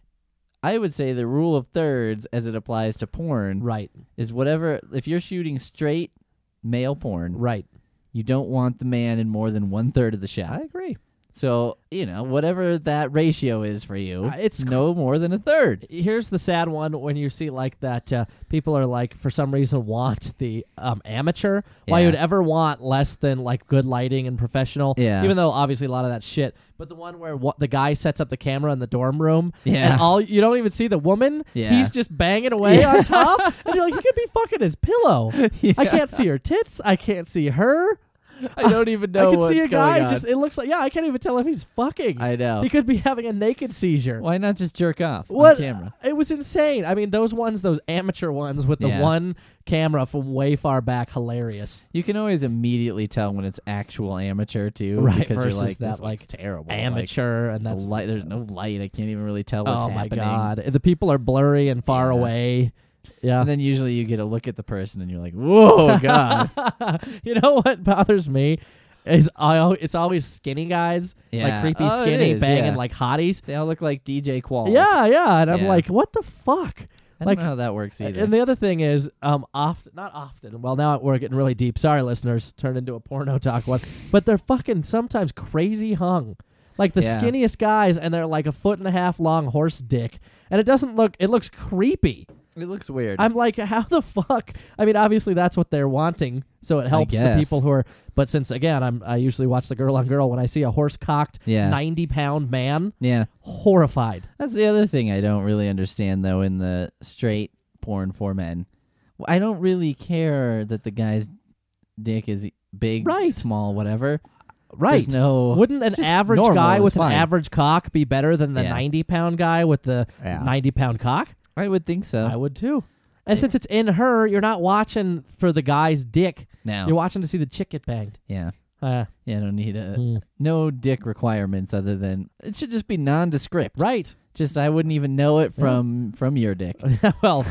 I would say the rule of thirds, as it applies to porn, Right, is whatever. If you're shooting straight male porn, right. you don't want the man in more than one third of the shot. I agree. So you know whatever that ratio is for you, Uh, it's no more than a third. Here's the sad one when you see like that uh, people are like for some reason want the um, amateur. Why Yeah. you'd ever want less than like good lighting and professional? Yeah. Even though obviously a lot of that shit. But the one where what, the guy sets up the camera in the dorm room, Yeah. and all you don't even see the woman. Yeah. He's just banging away Yeah. on top, and you're like, he could be fucking his pillow. Yeah. I can't see her tits. I can't see her. I don't even know I can what's see a going guy on. just. It looks like yeah. I can't even tell if he's fucking. I know. He could be having a naked seizure. Why not just jerk off What? on camera? It was insane. I mean, those ones, those amateur ones with the Yeah. one camera from way far back, hilarious. You can always immediately tell when it's actual amateur too, Right, because versus you're like, that, this like, looks terrible. Amateur, and Like, that's the light. There's no light. I can't even really tell what's oh my happening. god, the people are blurry and far Yeah. away. Yeah. And then usually you get a look at the person and you're like, whoa, god. You know what bothers me is I al- it's always skinny guys, Yeah. like creepy Oh, it skinny is, banging yeah. like hotties. They all look like D J Qualls. Yeah, yeah, and I'm Yeah. like, what the fuck? I like- don't know how that works either. And the other thing is, um, often, not often. Well, now we're getting really deep. Sorry, listeners, turned into a porno talk one. But they're fucking sometimes crazy hung, like the Yeah. skinniest guys, and they're like a foot and a half long horse dick, and it doesn't look. It looks creepy. it looks weird. I'm like, how the fuck? I mean, obviously that's what they're wanting, so it helps the guess. people who are. But since again, I'm I usually watch the girl on girl. When I see a horse cocked Yeah. ninety pound man, yeah. horrified. That's the other thing I don't really understand, though, in the straight porn for men. I don't really care that the guy's dick is big, Right. small, whatever. Right. There's no. Wouldn't an just average normal guy is with fine. an average cock be better than the Yeah. ninety pound guy with the Yeah. ninety pound cock? I would think so. I would too. And since it's in her, you're not watching for the guy's dick. now. You're watching to see the chick get banged. Yeah. Uh, Yeah, I don't need a mm. no dick requirements other than it should just be nondescript. Right. Just I wouldn't even know it from from your dick. Well,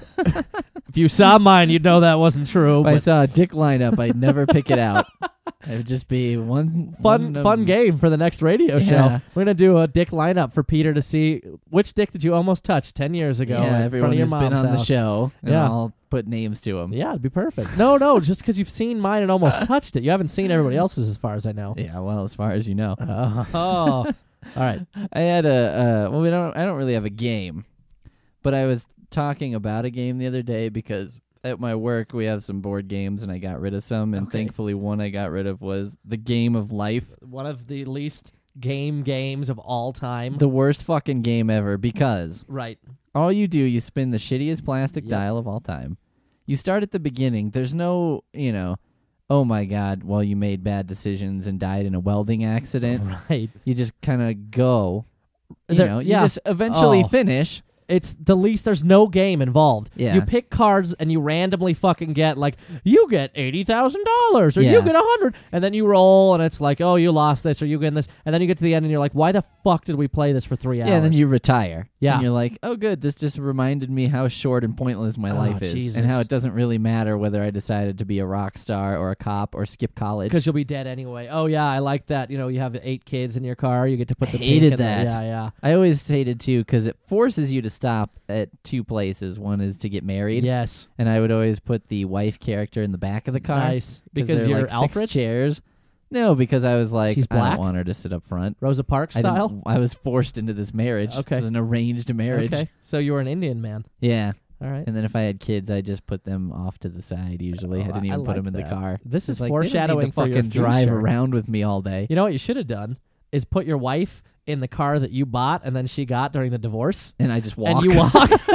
if you saw mine, you'd know that wasn't true. If I But saw a dick lineup, I'd never pick it out. It would just be one fun, one, fun um, game for the next radio Yeah. show. We're gonna do a dick lineup for Peter to see which dick did you almost touch ten years ago. Yeah, in everyone front of your who's been mom's on the house. show, and Yeah. I'll put names to them. Yeah, it'd be perfect. No, no, just because you've seen mine and almost touched it. You haven't seen everybody else's, as far as I know. Yeah, well, as far as you know, Oh, all right. I had a uh, well, we don't. I don't really have a game, but I was talking about a game the other day because at my work we have some board games, and I got rid of some, and Okay. thankfully one I got rid of was the Game of Life, One of the least game games of all time. the worst fucking game ever. Because right. all you do, you spin the shittiest plastic Yep. dial of all time. You start at the beginning. There's no, you know, oh my god, well you made bad decisions and died in a welding accident. Right. You just kind of go. You There- know, you yeah. just eventually Oh. finish. it's the least. There's no game involved. Yeah. You pick cards and you randomly fucking get like you get eighty thousand dollars or Yeah. you get a hundred, and then you roll and it's like, oh, you lost this or you get this, and then you get to the end and you're like, why the fuck did we play this for three hours? Yeah, and then you retire. Yeah. And you're like, oh, good. This just reminded me how short and pointless my Oh, life is. Jesus. And how it doesn't really matter whether I decided to be a rock star or a cop or skip college. because you'll be dead anyway. Oh yeah, I like that. You know, you have eight kids in your car. You get to put the Hated pink in that. The, yeah, yeah, I always hated, too, because it forces you to stop at two places. One is to get married. yes, And I would always put the wife character in the back of the car. nice. 'cause Because there are, you're like, Alfred, six chairs. No, because I was like, She's I black? don't want her to sit up front. Rosa Parks I, didn't- style. I was forced into this marriage. Okay. It was an arranged marriage. Okay, so you were an Indian man. Yeah. All right. And then if I had kids, I just put them off to the side. Usually, Oh, I didn't I even put like them in that. the car. This It's is like, they don't need foreshadowing to for your fucking drive future. around with me all day. You know what you should have done is put your wife in the car that you bought and then she got during the divorce. And I just walk. And you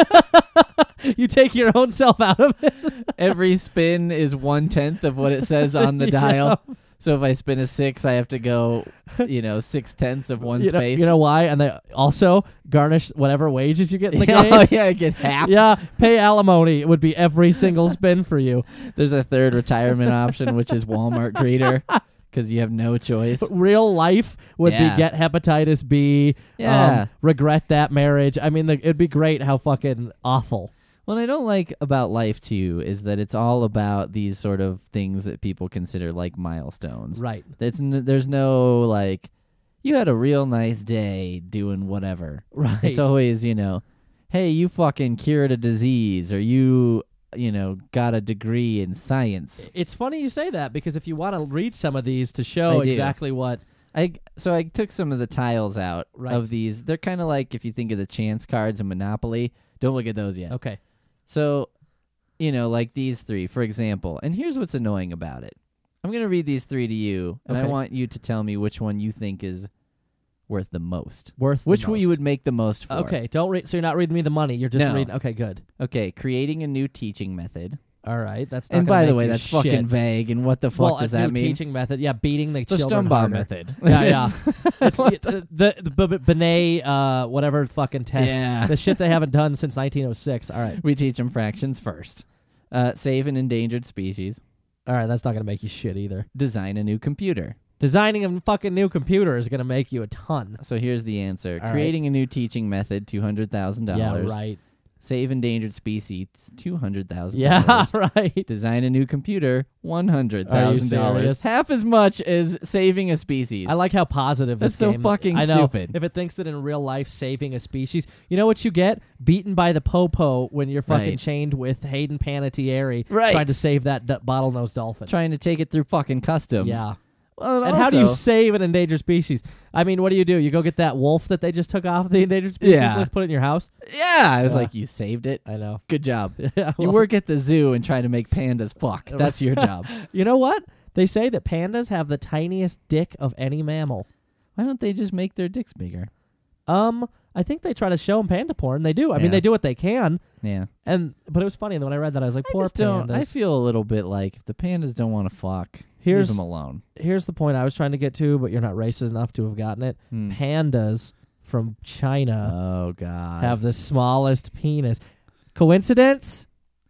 walk. You take your own self out of it. Every spin is one tenth of what it says on the Yeah. dial. So if I spin a six, I have to go, you know, six tenths of one you know, space. You know why? And they also garnish whatever wages you get in the Yeah, game. oh, yeah, I get half. Yeah, pay alimony. It would be every single spin for you. There's a third retirement option, which is Walmart greeter, because you have no choice. But real life would Yeah. be get hepatitis B, Yeah. um, regret that marriage. I mean, the, it'd be great how fucking awful. What I don't like about life, too, is that it's all about these sort of things that people consider like milestones. Right. It's n- there's no, like, you had a real nice day doing whatever. Right. It's always, you know, hey, you fucking cured a disease, or you, you know, got a degree in science. It's funny you say that because if you want to read some of these to show I do. exactly what. I so I took some of the tiles out Right. of these. They're kind of like if you think of the chance cards in Monopoly. Don't look at those yet. Okay. So, you know, like these three, for example. And here's what's annoying about it. I'm going to read these three to you, and I Okay. want you to tell me which one you think is worth the most. Worth the Which one you most. would make the most for. Okay, don't read. So you're not reading me the money. You're just No. reading. Okay, good. Okay, creating a new teaching method. All right, that's not. And gonna by the make way, you that's shit. fucking vague. And what the fuck Well, does a that new mean? teaching method. Yeah, beating the The children Stumbaugh harder. method. Yeah, yeah. It's it, uh, the the B- B- Binet uh whatever fucking test. Yeah. The shit they haven't done since nineteen oh six. All right, We teach them fractions first. Uh, save an endangered species. all right. That's not gonna make you shit either. Design a new computer. Designing a fucking new computer is gonna make you a ton. So here's the answer. All right. Creating a new teaching method, two hundred thousand dollars. Yeah, right. Save endangered species, two hundred thousand Yeah, dollars. right. Design a new computer, one hundred Are you thousand dollars. serious? Half as much as saving a species. I like how positive That's this so game. fucking I know. stupid. If it thinks that in real life saving a species, you know what you get? Beaten by the popo when you're fucking Right. chained with Hayden Panettiere Right. trying to save that d- bottlenose dolphin. Trying to take it through fucking customs. Yeah. Well, And how do you also- save an endangered species? I mean, what do you do? You go get that wolf that they just took off the endangered species Yeah. list, put it in your house? Yeah, I was Yeah. like, you saved it. I know. Good job. Yeah, You well, work at the zoo and try to make pandas fuck. That's your job. You know what? They say that pandas have the tiniest dick of any mammal. Why don't they just make their dicks bigger? Um, I think they try to show them panda porn. They do. I Yeah. mean, they do what they can. Yeah. And but it was funny when I read that I was like, I poor just don't. pandas. I feel a little bit like if the pandas don't want to fuck, Here's- leave them alone. Here's the point I was trying to get to, but you're not racist enough to have gotten it. Hmm. Pandas from China Oh God. have the smallest penis. Coincidence?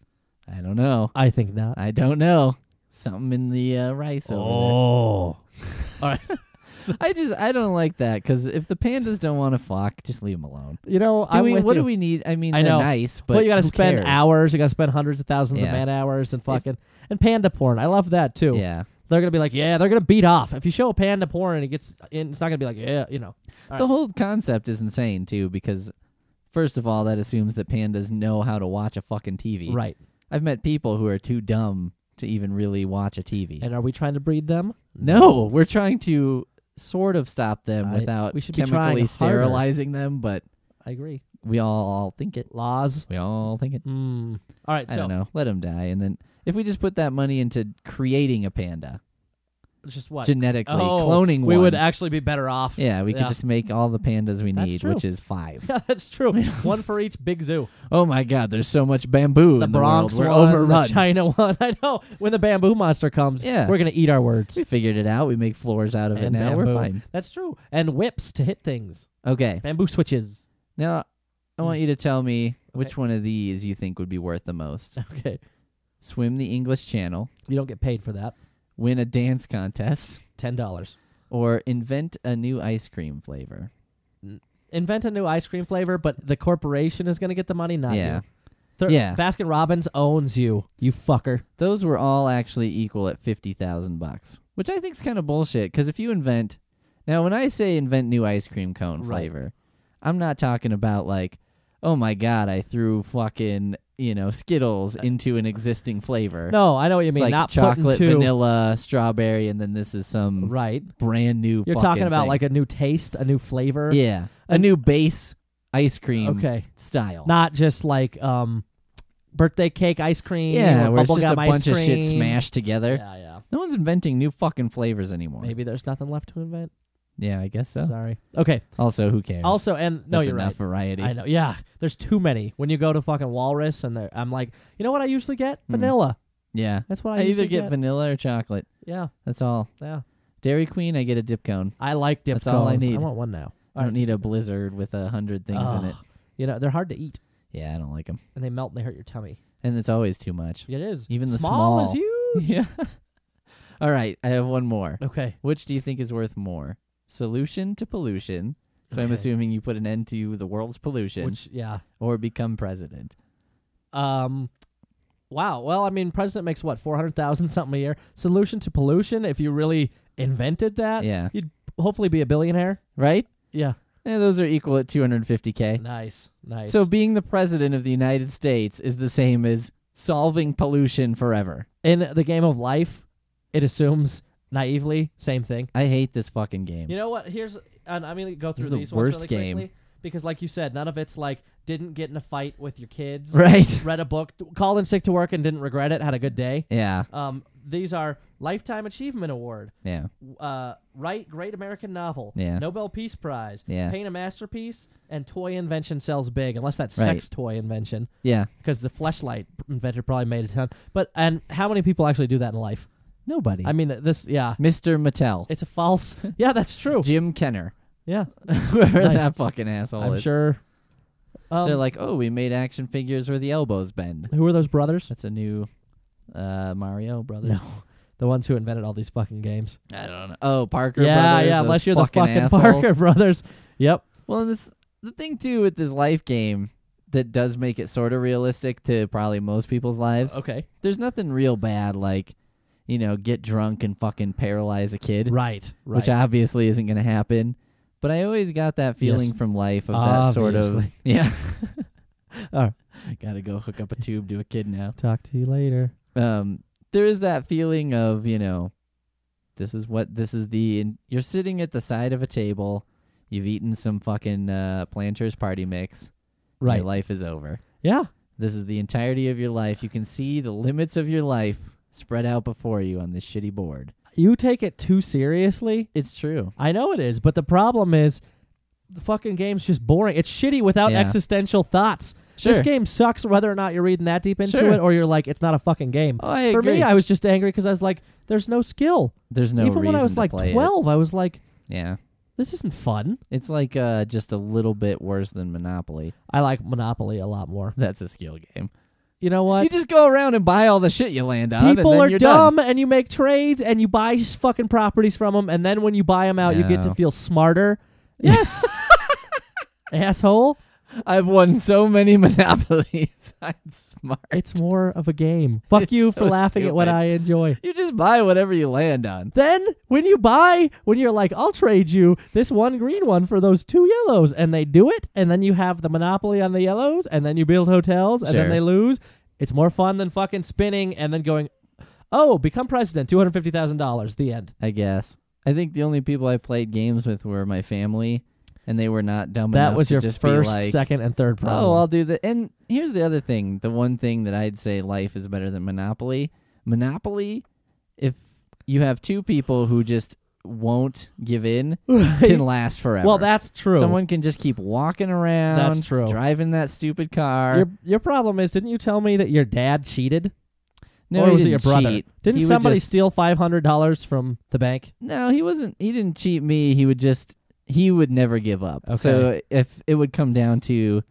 I don't know. I think not. I don't know. Something in the uh, rice over Oh. All right. there. I just I don't like that because if the pandas don't want to fuck, just leave them alone. You know, Do I'm we, with what you. do we need? I mean, I they're know. nice, but Well, you got to who spend cares? hours. You got to spend hundreds of thousands Yeah. of man hours and fucking and panda porn. I love that too. Yeah. They're gonna be like, yeah, they're gonna beat off. If you show a panda porn and it gets in, it's not gonna be like, yeah, you know. All The right. whole concept is insane too because, first of all, that assumes that pandas know how to watch a fucking T V. Right. I've met people who are too dumb to even really watch a T V. And are we trying to breed them? No, we're trying to sort of stop them I- without we should be trying chemically harder. sterilizing them, but I agree. we all, all think it. Laws. We all think it. Mm. All right. I so don't know. Let them die, and then if we just put that money into creating a panda, just what? genetically oh, cloning we one, would actually be better off. yeah, we could Yeah. just make all the pandas we That's need, true. which is five. Yeah, that's true. One for each big zoo. Oh my God, there's so much bamboo The in the Bronx world. We're one, overrun. the China one. I know. When the bamboo monster comes, Yeah. we're gonna eat our words. We figured it out. We make floors out of it And now. bamboo. We're fine. That's true. And whips to hit things. Okay. Bamboo switches. Now, I want you to tell me which one of these you think would be worth the most. Okay. Swim the English Channel, You don't get paid for that. win a dance contest, ten dollars. or invent a new ice cream flavor. Invent a new ice cream flavor, but the corporation is going to get the money, not Yeah. you. Thir- Yeah. Baskin Robbins owns you, you fucker. Those were all actually equal at fifty thousand bucks, which I think is kind of bullshit. Because if you invent, now when I say invent new ice cream cone Right. flavor, I'm not talking about like, oh my god, I threw fucking you know Skittles into an existing flavor. No, I know what you It's mean. like Not chocolate, putting two, vanilla, strawberry, and then this is some Right. brand new. You're fucking talking about thing. like a new taste, a new flavor. yeah, a And- new base ice cream Okay. style. Not just like um, birthday cake ice cream. yeah, or where it's just a bubblegum ice bunch of shit cream. smashed together. Yeah, yeah. No one's inventing new fucking flavors anymore. Maybe there's nothing left to invent. Yeah, I guess so. Sorry. Okay. Also, who cares? Also, and no, That's you're enough right. variety. I know. Yeah, there's too many. When you go to fucking Walrus, and they're- I'm like, you know what I usually get? Hmm. Vanilla. Yeah. That's what I, I either usually get vanilla or chocolate. Yeah, That's all. yeah. Dairy Queen, I get a dip cone. I like dip That's all I cones. need. I want one now. I don't need a blizzard with a hundred things in it. Ugh. You know, they're hard to eat, Yeah, I don't like them. and they melt and they hurt your tummy. And it's always too much. It is. Even the small, small. is huge. Yeah. All right, I have one more. Okay. Which do you think is worth more? Solution to pollution. So I'm Okay. assuming you put an end to the world's pollution, Which, yeah. or become president. Um, wow. Well, I mean, president makes what, four hundred thousand something a year. Solution to pollution. If you really invented that, Yeah. you'd hopefully be a billionaire. Right? Yeah. Yeah, those are equal at two hundred fifty K. Nice. Nice. So being the president of the United States is the same as solving pollution forever. in the game of life, it assumes naively same thing. I hate this fucking game. You know what? Here's, and I'm gonna go through is the these worst ones really game. quickly because, like you said, none of it's like didn't get in a fight with your kids, Right. read a book, called in sick to work and didn't regret it, had a good day. Yeah. Um, these are Lifetime Achievement Award, Yeah. uh, Write Great American Novel, Yeah. Nobel Peace Prize, Yeah. Paint a Masterpiece, and Toy Invention Sells Big, unless that's Right. sex toy invention, Yeah. because the Fleshlight inventor probably made a ton. But and how many people actually do that in life? Nobody. I mean, this, yeah, Mister Mattel. it's a false. Yeah, that's true. Jim Kenner. Yeah, Whoever Nice. that fucking asshole I'm is. sure. Um, They're like, oh, we made action figures where the elbows bend. who are those brothers? That's a new uh, Mario Brothers. No, the ones who invented all these fucking games. I don't know. Oh, Parker yeah, Brothers. yeah. those Unless you're the fucking fucking assholes. Parker brothers. Yep. Well, this the thing too with this life game that does make it sort of realistic to probably most people's lives. Okay. There's nothing real bad like, you know, get drunk and fucking paralyze a kid, Right. Right. which obviously isn't going to happen. But I always got that feeling Yes. from life of that sort of Obviously. yeah. Oh. Gotta go hook up a tube to a kid now. Talk to you later. Um, there is that feeling of, you know, this is what this is the and you're sitting at the side of a table, you've eaten some fucking uh, Planters party mix, and Right. your life is over. Yeah. This is the entirety of your life. You can see the limits of your life spread out before you on this shitty board. You take it too seriously. It's true. I know it is, but the problem is the fucking game's just boring. It's shitty without Yeah. existential thoughts. Sure. This game sucks whether or not you're reading that deep into Sure. it or you're like, it's not a fucking game. Oh, I For agree. me, I was just angry because I was like, there's no skill. There's no Even reason when I was to like play it. twelve, I was like, Yeah. this isn't fun. It's like uh, just a little bit worse than Monopoly. I like Monopoly a lot more. That's a skill game. You know what? You just go around and buy all the shit you land on, People and then are you're dumb, done. and you make trades, and you buy s- fucking properties from them, and then when you buy them out, you get to No. feel smarter. Yes, asshole. I've won so many Monopolies. I'm smart. It's more of a game. Fuck It's you for so laughing at what stupid. I enjoy. You just buy whatever you land on. Then when you buy, when you're like, I'll trade you this one green one for those two yellows, and they do it, and then you have the monopoly on the yellows, and then you build hotels, and then Sure. they lose. It's more fun than fucking spinning and then going, oh, become president, two hundred fifty thousand dollars, the end. I guess. I think the only people I played games with were my family, and they were not dumb That enough was to your just first, be like, second, and third problem. oh, I'll do that. And here's the other thing. The one thing that I'd say life is better than Monopoly. Monopoly, if you have two people who just won't give in, can last forever. Well, that's true. Someone can just keep walking around, That's true. driving that stupid car. Your your problem is, didn't you tell me that your dad cheated? no, or he was it your didn't brother? cheat. Didn't He would somebody just- steal five hundred dollars from the bank? No, he wasn't. He didn't cheat me. He would just. He would never give up. Okay. So if it would come down to,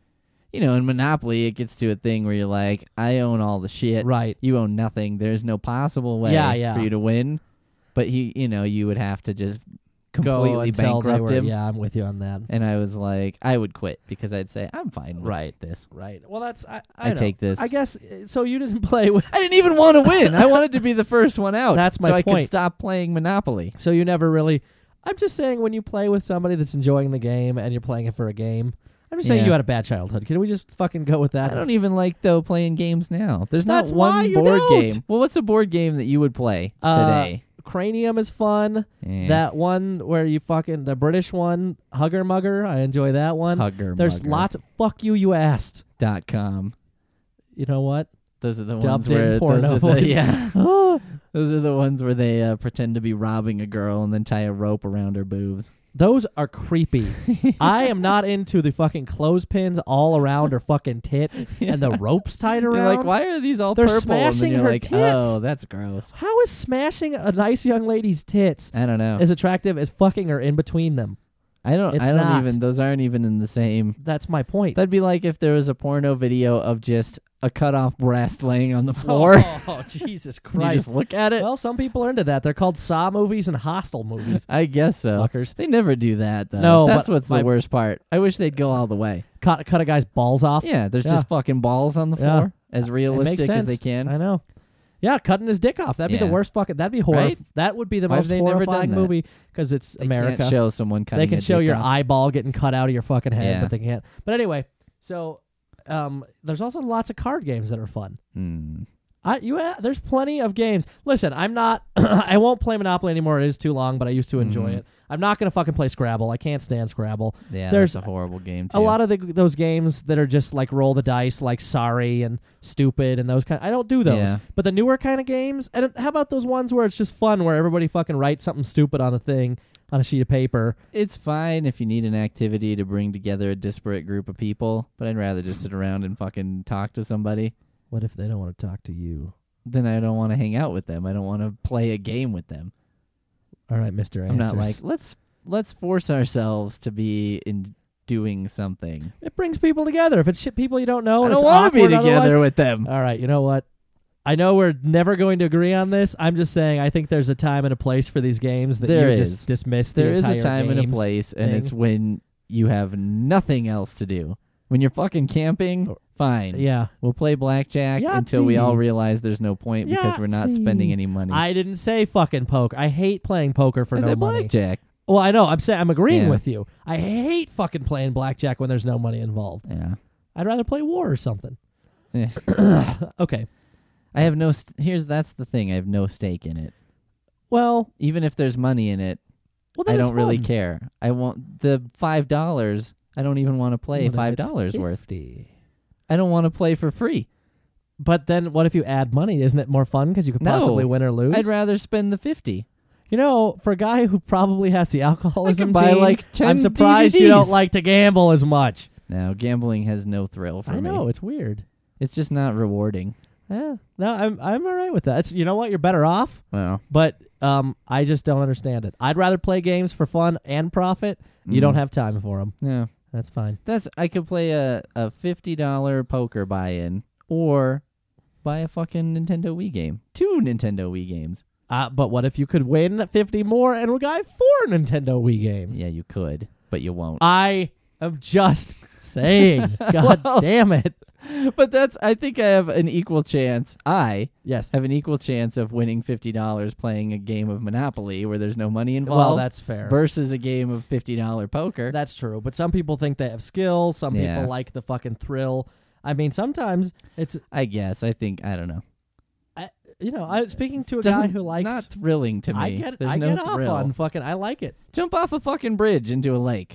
you know, in Monopoly, it gets to a thing where you're like, I own all the shit. Right. You own nothing. There's no possible way Yeah, yeah. for you to win. But he, you know, you would have to just Go completely until they bankrupt were- him. Yeah, I'm with you on that. And I was like, I would quit because I'd say, I'm fine with Right. this. Right. Well, that's I. I I, know. take this. I guess. uh, So you didn't play with. I didn't even want to win. I wanted to be the first one out. That's my so I could point. stop playing Monopoly. So you never really. I'm just saying when you play with somebody that's enjoying the game and you're playing it for a game. I'm just saying Yeah. you had a bad childhood. Can we just fucking go with that? I don't even like, though, playing games now. There's That's not why one you board don't. game. Well, what's a board game that you would play Uh, today? Cranium is fun. Yeah. That one where you fucking the British one, Hugger Mugger. I enjoy that one. Hugger There's Mugger lots. Of, fuck you. You asked. dot com. You know what? Those are the ones Dubbed in where porno those are voice. the, yeah. Oh, Those are the ones where they uh, pretend to be robbing a girl and then tie a rope around her boobs. those are creepy. I am not into the fucking clothespins all around her fucking tits and the ropes tied around. You're like, why are these all They're purple? And then smashing you're her like, tits. oh, that's gross. How is smashing a nice young lady's tits I don't know. as attractive as fucking her in between them? I don't. It's I don't not. even. Those aren't even in the same. That's my point. That'd be like if there was a porno video of just a cut off breast laying on the floor. Oh, Jesus and you Christ. just look at it. Well, some people are into that. They're called Saw movies and Hostel movies. I guess so. Fuckers. They never do that though. No, that's but what's my- the worst part. I wish they'd go all the way. Cut, cut a guy's balls off. Yeah, there's Yeah. just fucking balls on the Yeah. floor, as It makes realistic sense. as they can. I know. Yeah, cutting his dick off. That'd be Yeah. the worst fucking. That'd be horror. Right? That would be the Why have most they never done horrifying that? movie because it's They America. can't show someone cutting They can a show dick your off. eyeball getting cut out of your fucking head, Yeah. but they can't. But anyway, so um, there's also lots of card games that are fun. Hmm. I you uh, there's plenty of games. Listen, I'm not. I won't play Monopoly anymore. It is too long, but I used to enjoy Mhm. it. I'm not gonna fucking play Scrabble. I can't stand Scrabble. Yeah, There's that's a horrible game too. A lot of the, those games that are just like roll the dice, like Sorry and Stupid and those kind. I don't do those. Yeah. But the newer kind of games, and how about those ones where it's just fun, where everybody fucking writes something stupid on the thing on a sheet of paper? It's fine if you need an activity to bring together a disparate group of people, but I'd rather just sit around and fucking talk to somebody. What if they don't want to talk to you? Then I don't want to hang out with them. I don't want to play a game with them. All right, Mister I'm not Answers. like let's let's force ourselves to be in doing something. It brings people together. If it's shit people you don't know, I and don't it's want to be awkward together otherwise- with them. All right, you know what? I know we're never going to agree on this. I'm just saying I think there's a time and a place for these games that There you is. just dismiss the There is a entire time and a games place, and thing. it's when you have nothing else to do. When you're fucking camping, fine. Yeah. We'll play blackjack until we Yahtzee. all realize there's no point because we're not Yahtzee. spending any money. I didn't say fucking poker. I hate playing poker for I no said money. blackjack. Well, I know. I'm saying I'm agreeing Yeah. with you. I hate fucking playing blackjack when there's no money involved. Yeah. I'd rather play war or something. Yeah. Okay. I have no. St- here's that's the thing. I have no stake in it. Well, Even if there's money in it, well, that I is don't really fun. care. I want the five dollars. I don't even want to play What if five it's dollars worth. fifty? I don't want to play for free. But then, what if you add money? Isn't it more fun because you could No. possibly win or lose? I'd rather spend the fifty. You know, for a guy who probably has the alcoholism buy, gene, like, ten I'm surprised you D V Ds. don't like to gamble as much. No, gambling has no thrill for I me. know it's weird. It's just not rewarding. Yeah, no, I'm I'm all right with that. It's, you know what? You're better off. Well, But um, I just don't understand it. I'd rather play games for fun and profit. You Mm. don't have time for them. yeah. That's fine. That's I could play a, a fifty dollar poker buy-in or buy a fucking Nintendo Wii game. Two Nintendo Wii games. Uh, but what if you could win fifty more and we got four Nintendo Wii games? Yeah, you could, but you won't. I am just saying. God Well- damn it. But that's I think I have an equal chance. I Yes. have an equal chance of winning fifty dollars playing a game of Monopoly where there's no money involved. Well, that's fair. versus a game of fifty dollar poker. That's true. But some people think they have skill. Some Yeah. people like the fucking thrill. I mean, sometimes it's, I guess. I think I don't know. I, you know, I speaking to a guy Doesn't- who likes. not thrilling to me. I get, There's I no get thrill. off on fucking. I like it. Jump off a fucking bridge into a lake.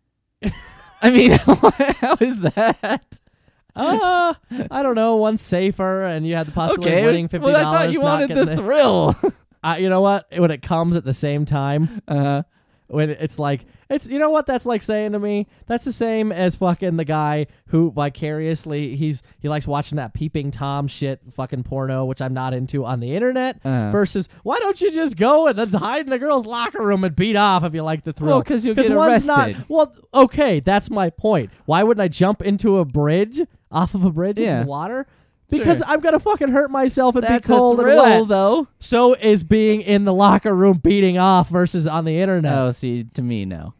I mean, how is that? Uh, I don't know. One's safer, and you had the possibility Okay, of winning fifty well, dollars. I thought you not wanted getting the thrill. Uh, you know what? When it comes at the same time, uh, when it's like it's you know what that's like saying to me? That's the same as fucking the guy who vicariously he's he likes watching that peeping Tom shit fucking porno, which I'm not into on the internet. Uh-huh. Versus why don't you just go and then hide in the girls' locker room and beat off if you like the thrill? Well, 'cause you'll get one's arrested. Not, well, okay, that's my point. Why wouldn't I jump into a bridge off of a bridge Yeah. into water? Because Sure. I'm gonna fucking hurt myself and That's be cold a thrill, and wet. though. So is being in the locker room beating off versus on the internet. Oh, see, to me, no.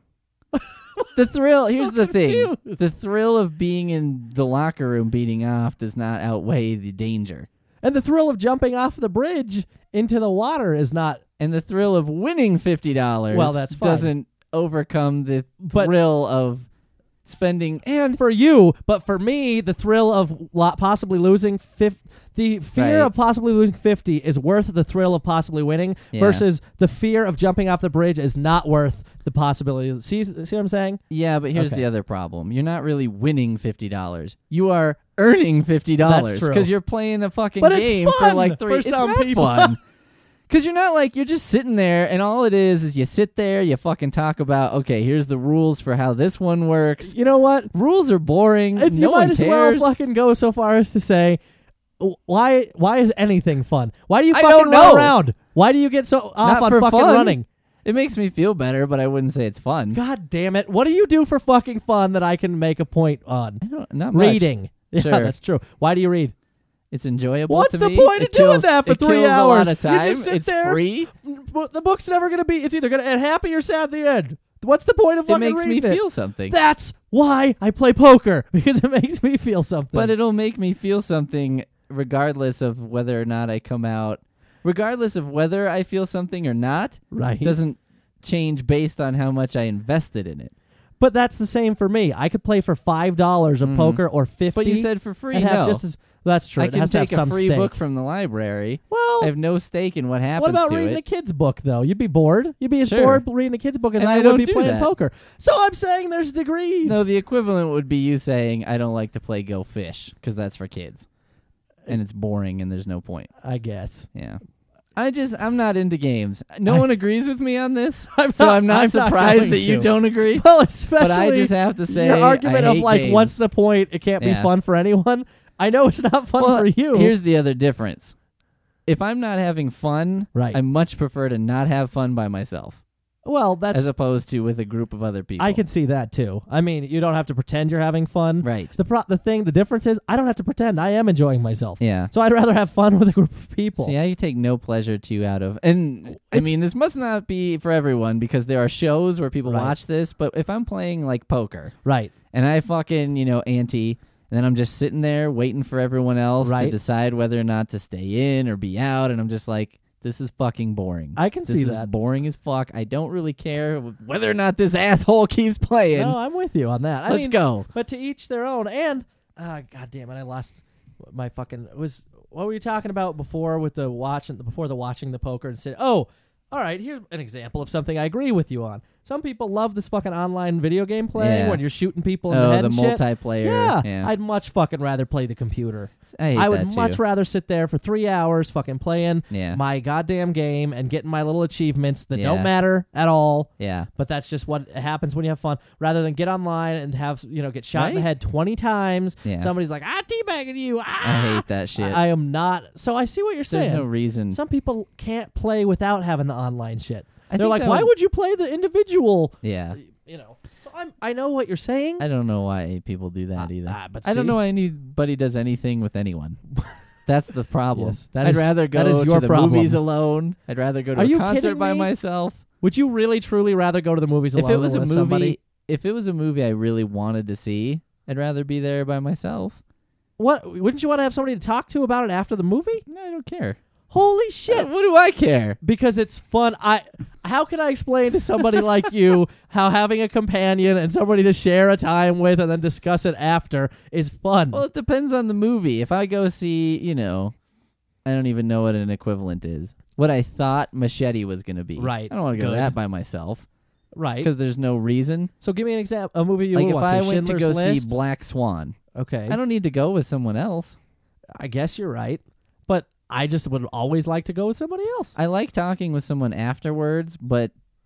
The thrill, here's the thing. confused. The thrill of being in the locker room beating off does not outweigh the danger. And the thrill of jumping off the bridge into the water is not. And the thrill of winning fifty dollars Well, that's fine. doesn't overcome the But- thrill of spending. And for you, but for me, the thrill of lo- possibly losing fifty. The fear Right. of possibly losing fifty is worth the thrill of possibly winning, Yeah. versus the fear of jumping off the bridge is not worth the possibility. See, see what I'm saying? Yeah, but here's Okay. the other problem. You're not really winning fifty dollars. You are earning fifty dollars. true. Because you're playing a fucking But it's game fun for like three. for it's some not people. fun. Because you're not like, you're just sitting there, and all it is is you sit there, you fucking talk about, okay, here's the rules for how this one works. You know what? Rules are boring. It's, no you might one as cares. well fucking go so far as to say, w- why? Why is anything fun? Why do you I fucking don't run know. around? Why do you get so off Not on for fucking fun. running? It makes me feel better, but I wouldn't say it's fun. God damn it! What do you do for fucking fun that I can make a point on? I don't, not much. Reading. Yeah, Sure. that's true. Why do you read? It's enjoyable What's to the me. point It of doing kills- that for it three kills hours? a lot of You just time. sit It's there. free. But the book's never gonna be. It's either gonna end happy or sad at the end. What's the point of It fucking makes me reading it? feel something. That's why I play poker, because it makes me feel something. But it'll make me feel something regardless of whether or not I come out. Regardless of whether I feel something or not, right. it doesn't change based on how much I invested in it. But that's the same for me. I could play for five dollars of Mhm. poker or fifty. But you said for free, and have no. just as that's true. I It can has to have take a some free stake. book from the library. Well, I have no stake in what happens what about to reading it. a kid's book though? You'd be bored. You'd be as Sure. bored reading a kid's book as And I, I would don't be do playing that. poker. So I'm saying there's degrees. No, the equivalent would be you saying, I don't like to play Go Fish, because that's for kids. And it's boring and there's no point. I guess. Yeah. I just, I'm not into games. No I- one agrees with me on this, I'm so not- I'm not I'm not surprised going that you to. don't agree. Well, especially But I just have to say, your argument I of hate like, games. what's the point? It can't be Yeah. fun for anyone. I know it's not fun Well, for you. Here's the other difference. If I'm not having fun, Right. I much prefer to not have fun by myself, well, that's as opposed to with a group of other people. I can see that too. I mean, you don't have to pretend you're having fun. Right. The pro- the thing, the difference is, I don't have to pretend. I am enjoying myself. Yeah. So I'd rather have fun with a group of people. See, I take no pleasure to out of, and I It's- mean, this must not be for everyone because there are shows where people Right. watch this. But if I'm playing like poker Right. and I fucking you know ante, and then I'm just sitting there waiting for everyone else to Right. decide whether or not to stay in or be out, and I'm just like, this is fucking boring. I can this see is that. boring as fuck. I don't really care whether or not this asshole keeps playing. No, I'm with you on that. I Let's mean, go. But to each their own. And uh, God damn it, I lost my fucking. It was what were you talking about before with the watching before the watching the poker and say, oh, all right, here's an example of something I agree with you on. Some people love this fucking online video game playing Yeah. when you're shooting people in the Oh, head the and shit. multiplayer. Yeah, yeah. I'd much fucking rather play the computer. I, hate I would that much too. rather sit there for three hours fucking playing Yeah. my goddamn game and getting my little achievements that Yeah. don't matter at all. Yeah. But that's just what happens when you have fun. Rather than get online and have, you know, get shot in the Right? head twenty times. Yeah. Somebody's like, ah, teabagging you. Ah! I hate that shit. I, I am not. So I see what you're There's saying. no reason. Some people can't play without having the online shit. I They're think like, that why would- would you play the individual? Yeah. You know. So I'm. I know what you're saying. I don't know why people do that Ah, either. ah, but I don't see? know why anybody does anything with anyone. That's the problem. Yes, that I'd is- rather go that is to your the problem. movies alone. I'd rather go to Are a you concert kidding by me? myself. Would you really truly rather go to the movies If alone it was a than with movie, somebody? if it was a movie I really wanted to see, I'd rather be there by myself. What? Wouldn't you want to have somebody to talk to about it after the movie? No, I don't care. Holy shit! What do I care? Because it's fun. I how can I explain to somebody like you how having a companion and somebody to share a time with and then discuss it after is fun? Well, it depends on the movie. If I go see, you know, I don't even know what an equivalent is. What I thought Machete was going to be. Right. I don't want to go to Good. that by myself right. because there's no reason. So give me an example. A movie you Like would if watch. I to went to Schindler's go see List? Black Swan, Okay. I don't need to go with someone else. I guess you're right, but I just would always like to go with somebody else. I like talking with someone afterwards, but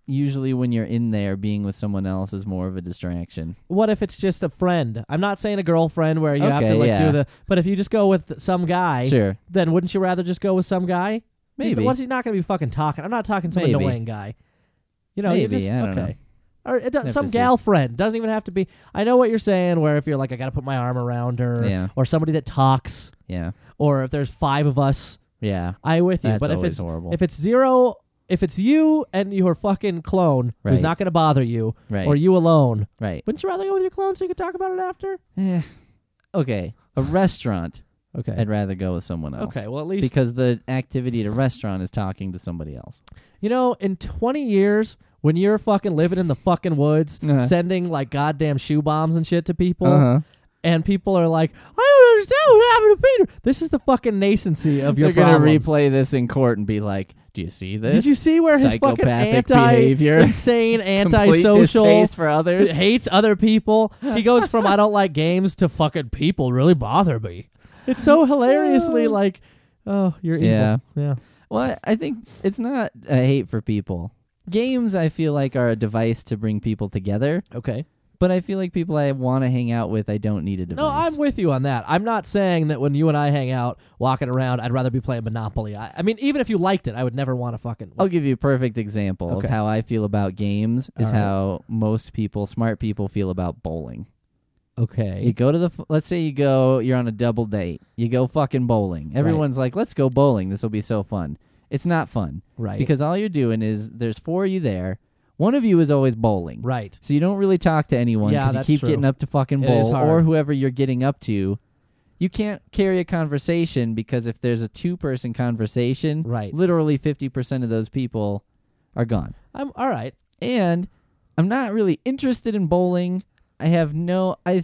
usually when you're in there, being with someone else is more of a distraction. What if it's just a friend? I'm not saying a girlfriend where you have Okay, to like yeah. do the. But if you just go with some guy, Sure. then wouldn't you rather just go with some guy? He's, Maybe. what's he not going to be fucking talking? I'm not talking some Maybe. annoying guy. You know, you Maybe, just I don't okay. know. Or it does, Have some to see. gal friend doesn't even have to be. I know what you're saying. Where if you're like, I got to put my arm around her, Yeah. or somebody that talks, Yeah. or if there's five of us, Yeah. I with you. That's but if always it's horrible. if it's zero, if it's you and your fucking clone who's Right. not going to bother you, Right. or you alone, Right. wouldn't you rather go with your clone so you could talk about it after? Eh. Okay. A restaurant. Okay. I'd rather go with someone else. Okay. Well, at least Because the activity at a restaurant is talking to somebody else. you know, in twenty years, when you're fucking living in the fucking woods, Uh-huh. sending like goddamn shoe bombs and shit to people, Uh-huh. and people are like, I don't understand what happened to Peter. This is the fucking nascency of your They're going to problems. replay this in court and be like, do you see this? Did you see where his fucking Psychopathic anti, behavior. insane, Complete antisocial, distaste for others. hates other people? He goes from I don't like games to fucking people really bother me. It's so hilariously like, oh, you're evil. Yeah. Yeah. Well, I think it's not a hate for people. Games, I feel like, are a device to bring people together. Okay. But I feel like people I want to hang out with, I don't need a device. No, I'm with you on that. I'm not saying that when you and I hang out, walking around, I'd rather be playing Monopoly. I, I mean, even if you liked it, I would never want to fucking. I'll give you a perfect example Okay. of how I feel about games is All right. how most people, smart people, feel about bowling. Okay. You go to the, f- let's say you go, you're on a double date. You go fucking bowling. Everyone's like, let's go bowling. This will be so fun. It's not fun. Right. Because all you're doing is, there's four of you there. One of you is always bowling. Right. So you don't really talk to anyone Yeah, because you that's keep true. getting up to fucking It is bowl, hard. or whoever you're getting up to. You can't carry a conversation because if there's a two-person conversation, Right. literally fifty percent of those people are gone. I'm all right. And I'm not really interested in bowling. I have no... I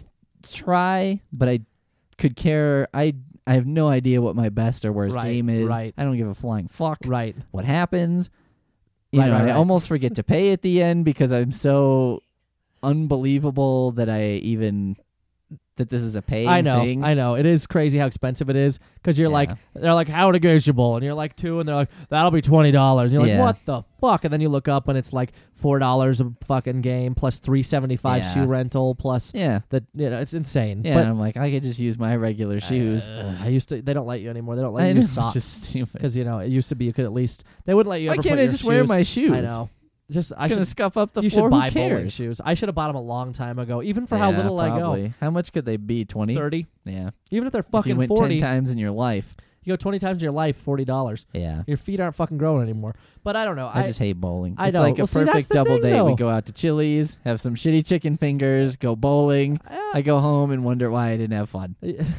try, but I could care... I I have no idea what my best or worst Right, game is. right. I don't give a flying fuck Right. what happens. You Right, know, right, I right. almost forget to pay at the end because I'm so unbelievable that I even that this is a paying I know. thing. I know. It is crazy how expensive it is because you're Yeah. like, they're like, how negotiable? And you're like, two, and they're like, that'll be twenty dollars. And you're like, Yeah. what the fuck? And then you look up and it's like four dollars a fucking game plus three seventy five Yeah. shoe rental plus yeah, the. You know, it's insane. yeah. But and I'm like, I could just use my regular shoes. Uh, I used to. They don't let you anymore. They don't let I you know, use it's socks just stupid. because you know it used to be you could at least they wouldn't let you Why ever can't put I your just shoes. wear my shoes? I know. Just I It's gonna should. scuff up the You floor. should buy Who bowling cares? shoes. I should have bought them a long time ago. Even for how Yeah, little I go, probably. How much could they be? Twenty. thirty. Yeah. Even if they're If you fucking went forty, ten times in your life. you go twenty times in your life, forty dollars. Yeah. Your feet aren't fucking growing anymore. But I don't know. I, just hate bowling. I it's know. like Well, a see, that's perfect the double thing, date. though. We go out to Chili's, have some shitty chicken fingers, go bowling. Eh, I go home and wonder why I didn't have fun.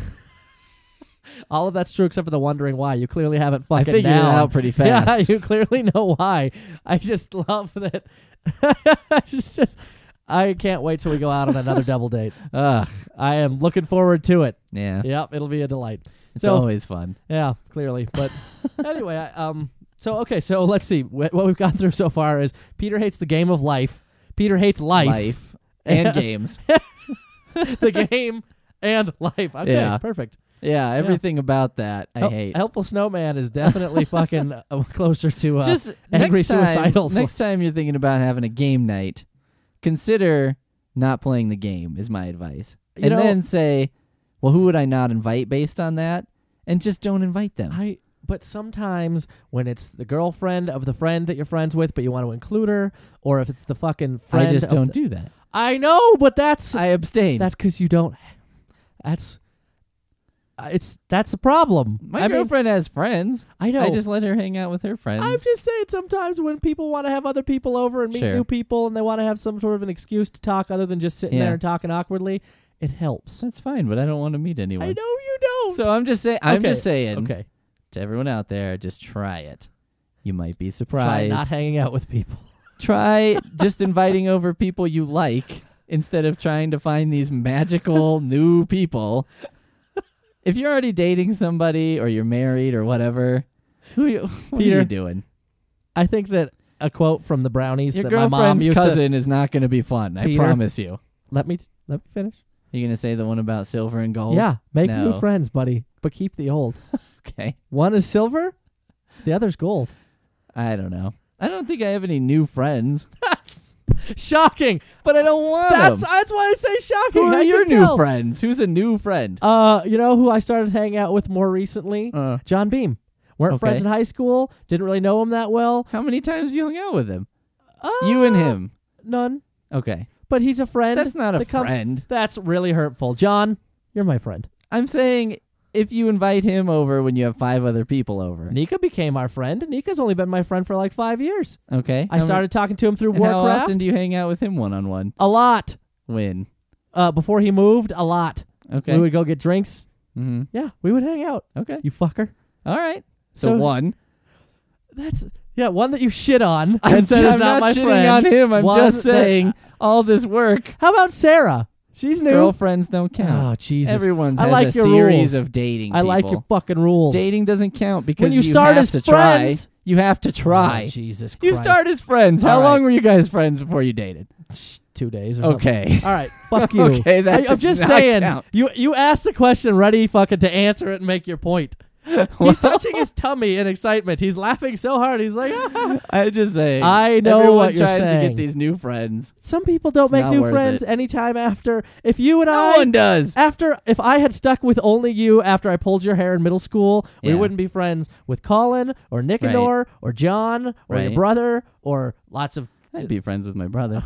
all of that's true except for the wondering why. You clearly haven't I fucking figured it down. out pretty Yeah, fast. you clearly know why. I just love that. It's just, I can't wait till we go out on another double date. Ugh. I am looking forward to it. Yeah. Yep, it'll be a delight. It's So- always fun. Yeah, clearly. But anyway, I, um, so okay, so let's see. Wh- what we've gone through so far is Peter hates the game of life. Peter hates life, Life and games. the game, and life. Okay, Yeah. perfect. Yeah, everything about that I Hel- hate. Helpful Snowman is definitely fucking uh, closer to uh, Just angry next time, suicidal. next time you're thinking about having a game night, consider not playing the game is my advice. You and know- then say, well, who would I not invite based on that? And just don't invite them. I. But sometimes when it's the girlfriend of the friend that you're friends with, but you want to include her, or if it's the fucking friend, I just of don't the- do that. I know, but that's I abstain. that's because you don't. That's. uh, It's that's a problem. my I mean, girlfriend has friends. I know. I just let her hang out with her friends. I'm just saying sometimes when people want to have other people over and meet Sure. new people and they want to have some sort of an excuse to talk other than just sitting Yeah. there and talking awkwardly, it helps. That's fine, but I don't want to meet anyone. I know you don't. So I'm just saying. I'm Okay, just saying okay. to everyone out there, just try it. You might be Try surprised. not hanging out with people. Try just inviting over people you like instead of trying to find these magical new people. If you're already dating somebody or you're married or whatever, who you, what Peter, are you doing? I think that a quote from the Brownies Your that my mom girlfriend's used to cousin is not going to be fun. I Peter. promise you. let me let me finish. You going to say the one about silver and gold? Yeah, make No. new friends, buddy, but keep the old. Okay. One is silver, the other's gold. I don't know. I don't think I have any new friends, That's shocking. but I don't want That's them. that's why I say shocking. Who are I your can new tell. friends? Who's a new friend? Uh, you know who I started hanging out with more recently? Uh, John Beam. Weren't Okay. friends in high school. Didn't really know him that well. how many times have you hung out with him? Uh, You and him. None. Okay. But he's a friend. That's not a that comes- friend. That's really hurtful. John, you're my friend. I'm saying if you invite him over when you have five other people over. Nika became our friend. Nika's only been my friend for like five years. Okay. I How started talking to him through many- and how Warcraft. often do you hang out with him one on one? A lot. When? Uh, before he moved, a lot. Okay. We would go get drinks. Mm-hmm. Yeah, we would hang out. Okay. You fucker. All right. So, So- one. That's yeah, one that you shit on I'm, and said I'm is not, my shitting friend. on him. I'm One just that- saying all this work. How about Sarah? She's new. Girlfriends don't count. Oh Jesus! Everyone's I has like a your series rules. of dating. I like people. your fucking rules. Dating doesn't count because When you start have as to friends- try. You have to try. Oh, Jesus you Christ. start as friends. How All right. long were you guys friends before you dated? Shh, two days. Or something. Okay. All right. Fuck you. Okay, that I, I'm does just not saying. count. You you asked the question, ready fucking to answer it and make your point. He's touching his tummy in excitement. He's laughing so hard. He's like, ah. I just say. I know everyone what you're tries to saying. get these new friends. Some people don't It's make not new worth friends it. anytime after. If you and No I one does. After, if I had stuck with only you after I pulled your hair in middle school, we Yeah. wouldn't be friends with Colin or Nicanor or John or your Right. brother or lots of. I'd be friends with my brother.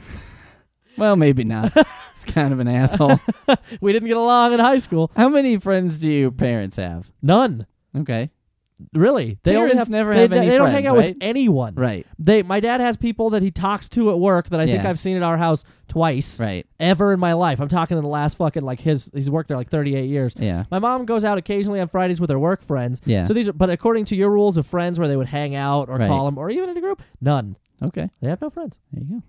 Well, maybe not. He's kind of an asshole. We didn't get along in high school. How many friends do your parents have? None, Okay. really. They only Parents have, never they, have any They don't friends, hang out right? with anyone. Right. They, my dad has people that he talks to at work that I think Yeah. I've seen at our house twice Right. ever in my life. I'm talking in the last fucking like his. He's worked there like thirty-eight years. Yeah. My mom goes out occasionally on Fridays with her work friends. Yeah. So these are, but according to your rules of friends where they would hang out or Right. call them or even in a group, none. Okay. They have no friends. There you go.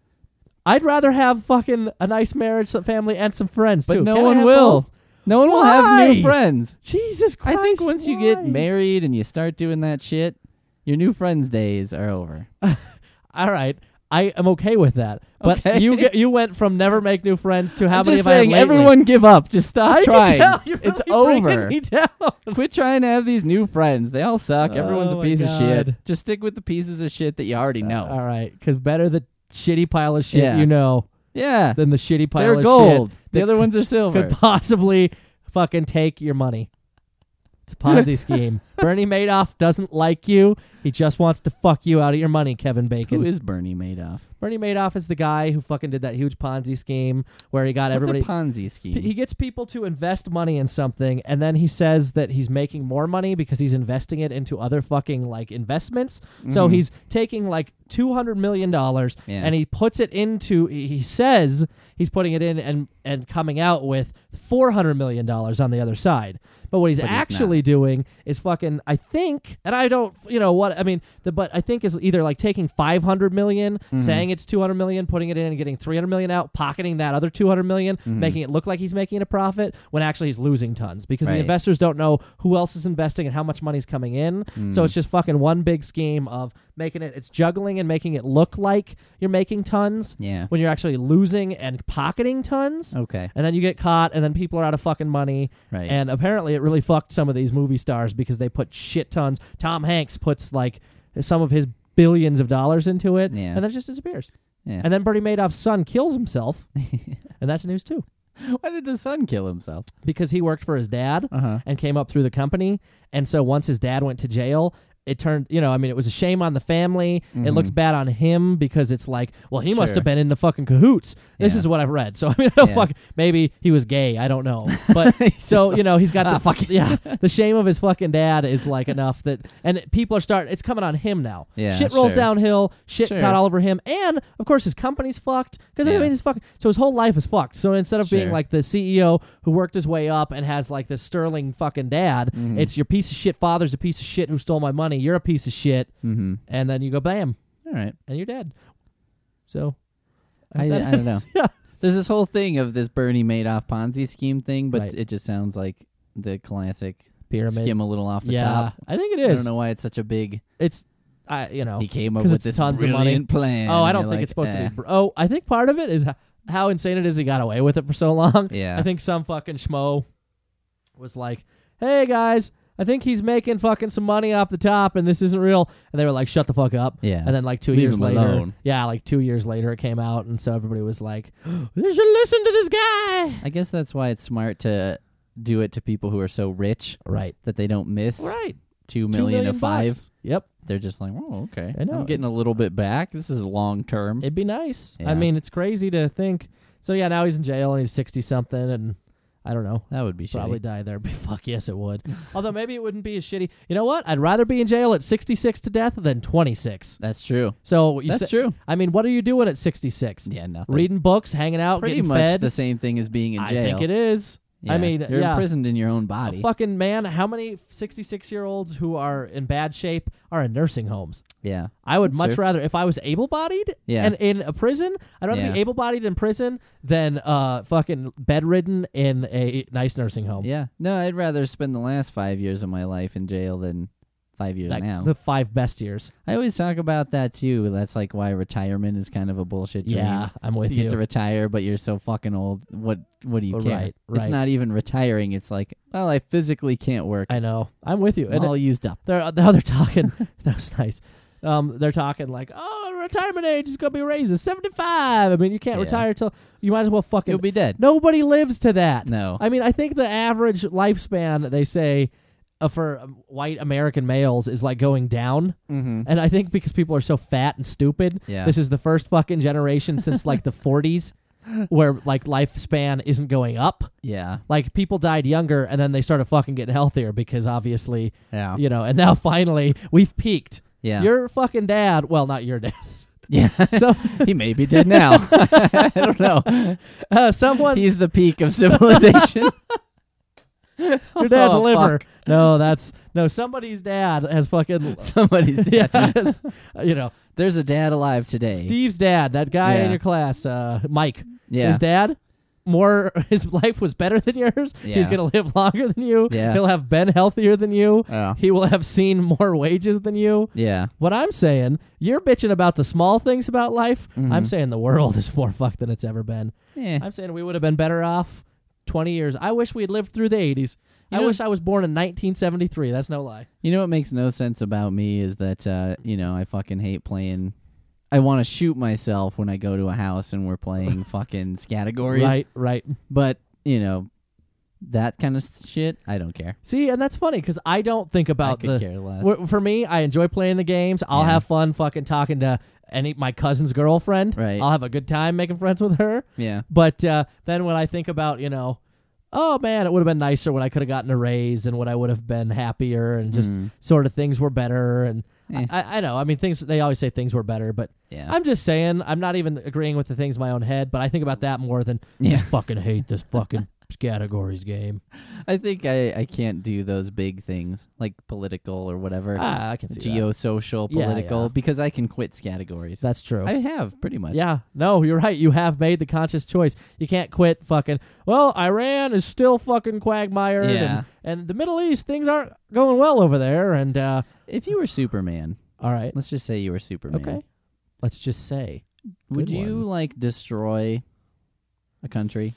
I'd rather have fucking a nice marriage, some family, and some friends But too. no Can't I one have will. both? No one will have Why? new friends. Jesus Christ! I think once you get why? married and you start doing that shit, your new friends days are over. All right, I am okay with that. But Okay. you get you went from never make new friends to how I'm many just have saying, I had lately? everyone give up. Just stop I can trying. tell you're It's really bringing over. me down. Quit trying to have these new friends. They all suck. Everyone's Oh a my piece of shit. God. Just stick with the pieces of shit that you already know. All right, because better the shitty pile of shit Yeah. you know yeah. than the shitty pile They're of gold. shit The that other ones are silver. could possibly fucking take your money. It's a Ponzi scheme. Bernie Madoff doesn't like you. He just wants to fuck you out of your money, Kevin Bacon. Who is Bernie Madoff? Bernie Madoff is the guy who fucking did that huge Ponzi scheme where he got What's everybody. a Ponzi scheme? He gets people to invest money in something, and then he says that he's making more money because he's investing it into other fucking like investments. So Mhm. he's taking like two hundred million dollars Yeah. and he puts it into. He he says he's putting it in and and coming out with four hundred million dollars on the other side. But what he's But he's actually not. doing is fucking. I think, and I don't, you know what I mean. The but I think is either like taking five hundred million, Mhm. saying it's two hundred million, putting it in and getting three hundred million out, pocketing that other two hundred million, Mhm. making it look like he's making a profit when actually he's losing tons because the Right. investors don't know who else is investing and how much money's coming in. So Mm. it's just fucking one big scheme of making it. It's juggling and making it look like you're making tons Yeah. when you're actually losing and pocketing tons. Okay. And then you get caught, and then people are out of fucking money. Right. And apparently, it really fucked some of these movie stars because they put shit tons. Tom Hanks puts like some of his billions of dollars into it, Yeah. and then it just disappears. yeah. And then Bernie Madoff's son kills himself, and that's news too, Why did the son kill himself? because he worked for his dad Uh huh. and came up through the company. And so once his dad went to jail, it turned, you know, I mean, it was a shame on the family. It Mhm. looked bad on him because it's like, well, he must Sure. have been in the fucking cahoots. This Yeah. is what I've read. So I mean, I don't Yeah. fuck. Maybe he was gay. I don't know. But so you know, he's got Ah, the fuck it. yeah. The shame of his fucking dad is like enough that, and people are starting. It's coming on him now. Yeah, Shit rolls sure. downhill. Shit Sure. got all over him, and of course his company's fucked because I Yeah. mean, he's fucking. So his whole life is fucked. So instead of being Sure. like the C E O who worked his way up and has like this sterling fucking dad, Mhm. it's your piece of shit father's a piece of shit who stole my money. You're a piece of shit, Mm-hmm. and then you go bam, All right. and you're dead. So I, that- I don't know. yeah. There's this whole thing of this Bernie Madoff Ponzi scheme thing, but Right. it just sounds like the classic Pyramid. skim a little off the yeah, top. I think it I is. don't know why it's such a big. It's, I you know. He came up 'cause with it's this tons of money. brilliant plan. Oh, I and don't you're think like, it's supposed eh. to be. Br- oh, I think part of it is h- how insane it is he got away with it for so long. Yeah. I think some fucking schmo was like, "Hey guys, I think he's making fucking some money off the top, and this isn't real. And they were like, shut the fuck up. Yeah. And then like two Leave years him later, alone. yeah, like two years later, it came out, and so everybody was like, you should listen to this guy. I guess that's why it's smart to do it to people who are so rich Right. that they don't miss Right. two Two million million of five. bucks. Yep. They're just like, oh, okay. I know. I'm getting a little bit back. This is long term. It'd be nice. Yeah. I mean, it's crazy to think. So yeah, now he's in jail and he's sixty something, and I don't know. That would be Probably shitty. die there. Fuck yes, it would. Although maybe it wouldn't be as shitty. You know what? I'd rather be in jail at sixty-six to death than twenty-six. That's true. So you That's sa- true. I mean, what are you doing at sixty-six? Yeah, nothing. Reading books, hanging out, Pretty getting much fed. the same thing as being in jail. I think it is. Yeah. I mean, you're yeah. imprisoned in your own A body. fucking man, how many sixty-six-year-olds who are in bad shape are in nursing homes? Yeah. I would That's much true. rather, if I was able-bodied Yeah. and in a prison, I'd rather Yeah. be able-bodied in prison than uh, fucking bedridden in a nice nursing home. Yeah. No, I'd rather spend the last five years of my life in jail than five years Like now. the five best years. I always talk about that too. That's like why retirement is kind of a bullshit dream. Yeah, I'm with you you. get to retire, but you're so fucking old. What What do you care? Right, right. It's not even retiring. It's like, well, I physically can't work. I know. I'm with you. I'm And all used up. they're now they're talking. That was nice. Um, they're talking like, oh, retirement age is gonna be raised to seventy-five. I mean, you can't Yeah. retire till you might as well fucking. You'll be dead. Nobody lives to that. No. I mean, I think the average lifespan they say uh, for um, white American males is like going down, Mm-hmm. and I think because people are so fat and stupid, Yeah. this is the first fucking generation since like the forties where like lifespan isn't going up. Yeah. Like people died younger, and then they started fucking getting healthier because obviously, Yeah. you know, and now finally we've peaked. Yeah. Your fucking dad, well, not your dad. yeah. So He may be dead now. I don't know. uh, someone, He's the peak of civilization. your dad's Oh, liver. fuck. No, that's no. Somebody's dad has fucking. Somebody's dead. Yes, uh, you know, There's a dad alive today. Steve's dad, that guy Yeah. in your class, uh, Mike. Yeah. His dad, more his life was better than yours. He's Yeah. gonna live longer than you. Yeah. He'll have been healthier than you. Oh. He will have seen more wages than you. Yeah. What I'm saying, you're bitching about the small things about life. Mhm. I'm saying the world is more fucked than it's ever been. Yeah. I'm saying we would have been better off twenty years. I wish we had lived through the eighties. You I know- wish I was born in nineteen seventy-three. That's no lie. You know what makes no sense about me is that, uh, you know, I fucking hate playing. I want to shoot myself when I go to a house and we're playing fucking categories. Right, right. But, you know, that kind of shit, I don't care. See, and that's funny because I don't think I about could the. care less. w- For me, I enjoy playing the games. I'll Yeah. have fun fucking talking to any my cousin's girlfriend. Right. I'll have a good time making friends with her. Yeah. But uh, then when I think about, you know, oh man, it would have been nicer when I could have gotten a raise and when I would have been happier and just Mm. sort of things were better. And Eh. I, I know, I mean, things, they always say things were better, but Yeah. I'm just saying, I'm not even agreeing with the things in my own head, but I think about that more than Yeah. I fucking hate this fucking categories game. I think I, I can't do those big things like political or whatever. Ah, I can see that. Geosocial, Yeah, political, yeah. because I can quit categories. That's true. I have, pretty much. Yeah, no, you're right. You have made the conscious choice. You can't quit fucking, well, Iran is still fucking quagmired. Yeah. And, and the Middle East, things aren't going well over there. And, uh, If you were Superman, all right. let's just say you were Superman. Okay. Let's just say. Would Good you, one. like, destroy a country?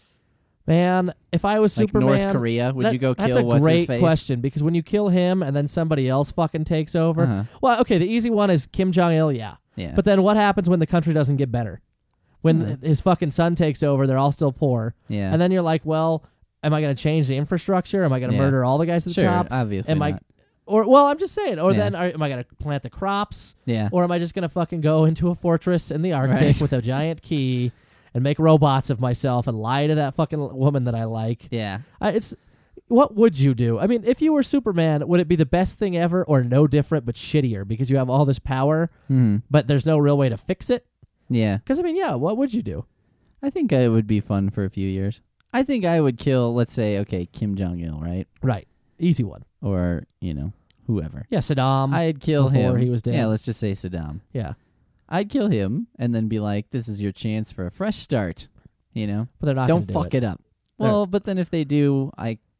Man, if I was Like Superman. North Korea? Would that- you go kill That's a what's his great face? question because when you kill him and then somebody else fucking takes over. Uh-huh. Well, okay, the easy one is Kim Jong Il, yeah. Yeah. But then what happens when the country doesn't get better? When Hmm. his fucking son takes over, they're all still poor. yeah. And then you're like, well, am I going to change the infrastructure? Am I going to Yeah. murder all the guys at the sure, top? obviously Am I, not. or well, I'm just saying. Or Yeah. then are, am I going to plant the crops? Yeah. Or am I just going to fucking go into a fortress in the Arctic Right. with a giant key and make robots of myself and lie to that fucking woman that I like? yeah. I, it's what would you do? I mean, if you were Superman, would it be the best thing ever or no different but shittier because you have all this power, Hmm. but there's no real way to fix it? Yeah. Because I mean, yeah, what would you do? I think it would be fun for a few years. I think I would kill, let's say, okay, Kim Jong Il, right? Right, easy one. Or, you know, whoever. Yeah, Saddam. I'd kill before him. he was dead. Yeah, let's just say Saddam. yeah, I'd kill him and then be like, this is your chance for a fresh start. You know? but they're not. Don't gonna do fuck it. up. Well, but then if they do, I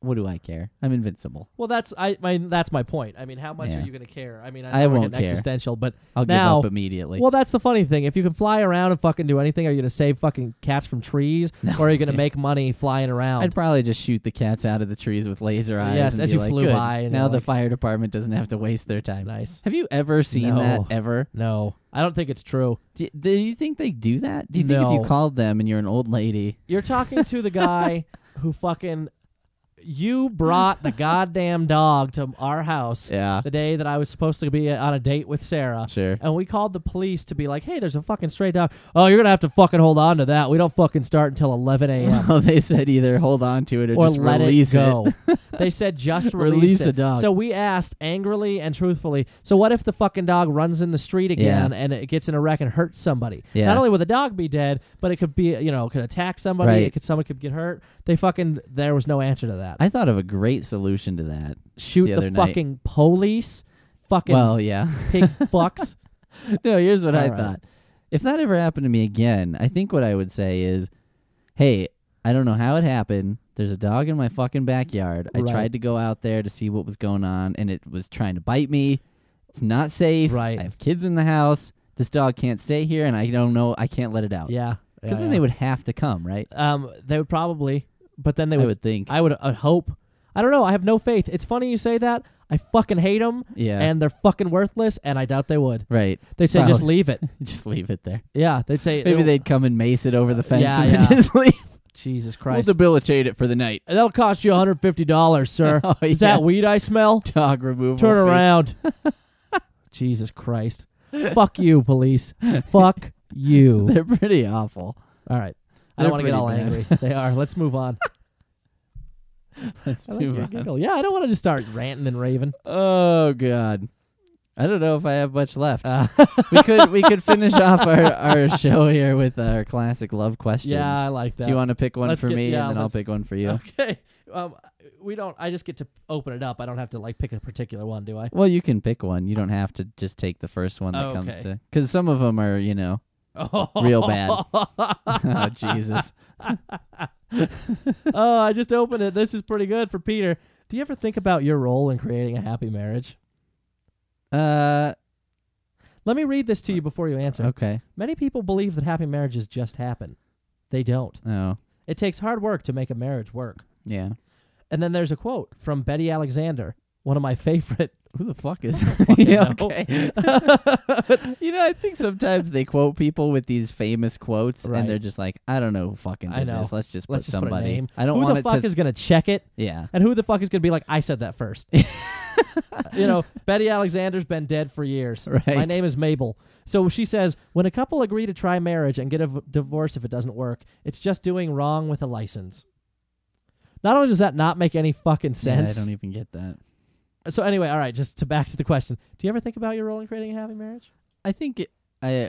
what do I care? I'm invincible. Well, that's I. My, that's my point. I mean, how much Yeah. are you going to care? I mean, I, I know we're won't getting care. existential, but I'll now, give up immediately. well, that's the funny thing. If you can fly around and fucking do anything, are you going to save fucking cats from trees, No. or are you going to make money flying around? I'd probably just shoot the cats out of the trees with laser eyes. Yes, and as be you like, flew "Good, by and now you're the like- fire department doesn't have to waste their time. Nice. Have you ever seen No. that ever? No, I don't think it's true. Do, do you think they do that? Do you think if No. you called them and you're an old lady? You're talking to the guy who fucking. You brought the goddamn dog to our house Yeah, the day that I was supposed to be on a date with Sarah. sure. And we called the police to be like, hey, there's a fucking stray dog. Oh, you're going to have to fucking hold on to that. We don't fucking start until eleven a.m. Well, they said either hold on to it or, or just let release it go. They said just release, Release it. a dog. So we asked angrily and truthfully, so what if the fucking dog runs in the street again Yeah. and it gets in a wreck and hurts somebody? Yeah. Not only would the dog be dead, but it could be, you know, could attack somebody. Right. It could Someone could get hurt. They fucking, there was no answer to that. I thought of a great solution to that. Shoot the the, other night. fucking police. Fucking Well, yeah. pig fucks. No, here's what I All right. thought. If that ever happened to me again, I think what I would say is, hey, I don't know how it happened. There's a dog in my fucking backyard. I Right. tried to go out there to see what was going on, and it was trying to bite me. It's not safe. Right. I have kids in the house. This dog can't stay here, and I don't know. I can't let it out. Yeah. Because yeah, then yeah. they would have to come, right? Um, they would probably, but then they I would. would think. I would uh, hope. I don't know. I have no faith. It's funny you say that. I fucking hate them, yeah. and they're fucking worthless, and I doubt they would. right. They'd say just Probably. leave it. Just leave it there. Yeah, they'd say Maybe it'll- they'd come and mace it over the fence yeah, and then yeah. just leave. Jesus We'll Christ. debilitate it for the night. That'll cost you one hundred fifty dollars, sir. Oh, Is yeah. that weed I smell? Dog removal. Turn fee. around. Jesus Christ. Fuck you, police. Fuck you. They're pretty awful. All right. I They're don't want to get pretty all bad. angry. They are. Let's move on. Let's I like move your on. giggle. Yeah, I don't want to just start ranting and raving. Oh God, I don't know if I have much left. Uh, we could we could finish off our, our show here with our classic love questions. yeah, I like that. Do you want to pick one Let's for get- me yeah, and then I'll let's- pick one for you? Okay. Um, we don't. I just get to open it up. I don't have to like pick a particular one, do I? Well, you can pick one. You don't have to just take the first one that comes Okay. to, because some of them are, you know, Real bad. oh Jesus. Oh, I just opened it. This is pretty good for Peter. Do you ever think about your role in creating a happy marriage? Uh, Let me read this to you before you answer. okay. Many people believe that happy marriages just happen. They don't. Oh, It takes hard work to make a marriage work. yeah. And then there's a quote from Betty Alexander, one of my favorite. Who the fuck is fucking yeah, know. okay. You know, I think sometimes they quote people with these famous quotes, Right. and they're just like, I don't know who fucking did I know. this. Let's just Let's put just put a somebody. name. I don't Who want the it fuck to. is going to check it? yeah. And who the fuck is going to be like, I said that first? You know, Betty Alexander's been dead for years. Right. My name is Mabel. So she says, when a couple agree to try marriage and get a v- divorce if it doesn't work, it's just doing wrong with a license. Not only does that not make any fucking Yeah, sense. I don't even get that. So anyway, all right, just to back to the question. Do you ever think about your role in creating a happy marriage? I think it, I.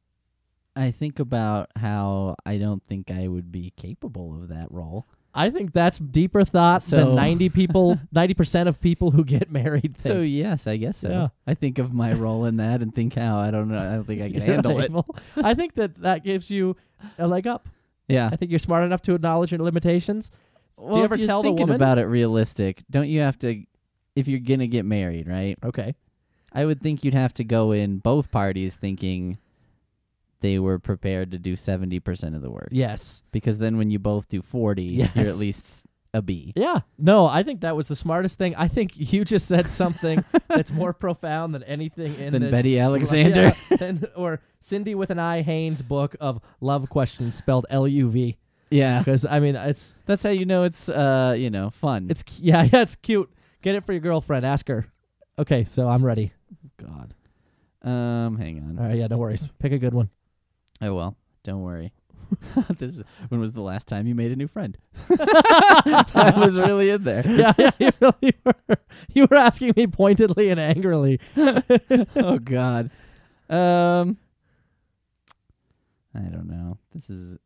I think about how I don't think I would be capable of that role. I think that's deeper thought So- than ninety people, ninety percent of people who get married think. So yes, I guess so. Yeah. I think of my role in that and think how I don't know. I don't think I can handle it. Able. I think that that gives you a leg up. Yeah. I think you're smart enough to acknowledge your limitations. Well, ever if you're tell the thinking woman? about it realistic, don't you have to? If you're gonna get married, right? Okay. I would think you'd have to go in both parties thinking they were prepared to do seventy percent of the work. Yes. Because then when you both do forty, Yes. you're at least a B. Yeah. No, I think that was the smartest thing. I think you just said something that's more profound than anything in Than this. Betty Alexander. Yeah, and- or Cindy with an I Haynes book of love questions spelled L U V. Yeah. Because I mean, it's That's how you know it's uh, you know, fun. it's yeah, yeah, it's cute. Get it for your girlfriend. Ask her. Okay, so I'm ready. God. Um, hang on. All right, yeah, no worries. Pick a good one. Oh well, don't worry. this is, when was the last time you made a new friend? I was really in there. Yeah, yeah, you really were. You were asking me pointedly and angrily. Oh God. Um, I don't know. This is.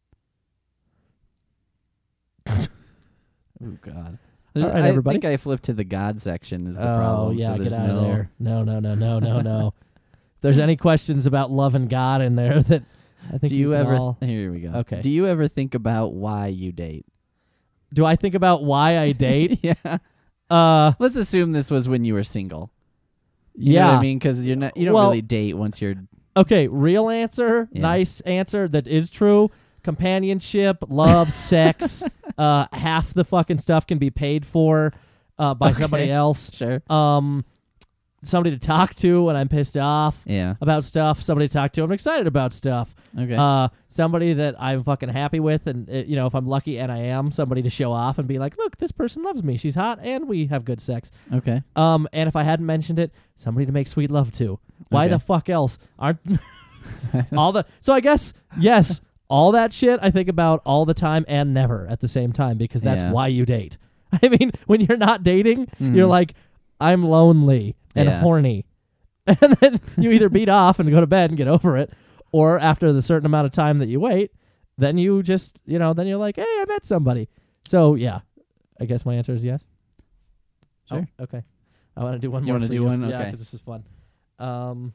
Oh God. There's- All right, I everybody. think I flipped to the God section. Is the Oh problem? yeah, so get there's out no, of there. No, no, no, no, no, no. If there's any questions about love and God in there, that I think Do you can ever? all- Here we go. Okay. Do you ever think about why you date? do I think about why I date? Yeah. uh, Let's assume this was when you were single. You yeah. know what I mean? Because you're not. You don't Well- really date once you're. Okay, real answer, Yeah. nice answer that is true. Companionship, love, sex, uh, half the fucking stuff can be paid for uh, by Okay. somebody else. Sure. Um, somebody to talk to when I'm pissed off Yeah. about stuff. Somebody to talk to. I'm excited about stuff. Okay. Uh, somebody that I'm fucking happy with, and uh, you know, if I'm lucky and I am, somebody to show off and be like, look, this person loves me. She's hot, and we have good sex. okay. Um, and if I hadn't mentioned it, somebody to make sweet love to. Why Okay. the fuck else aren't all the? So I guess yes, all that shit I think about all the time and never at the same time because that's Yeah. why you date. I mean, when you're not dating, Mhm. you're like, I'm lonely and Yeah. horny, and then you either beat off and go to bed and get over it, or after the certain amount of time that you wait, then you just you know then you're like, hey, I met somebody. So yeah, I guess my answer is yes. Sure. Oh, okay. I want to do one You more. wanna for do one? Yeah, Okay. because this is fun. Um,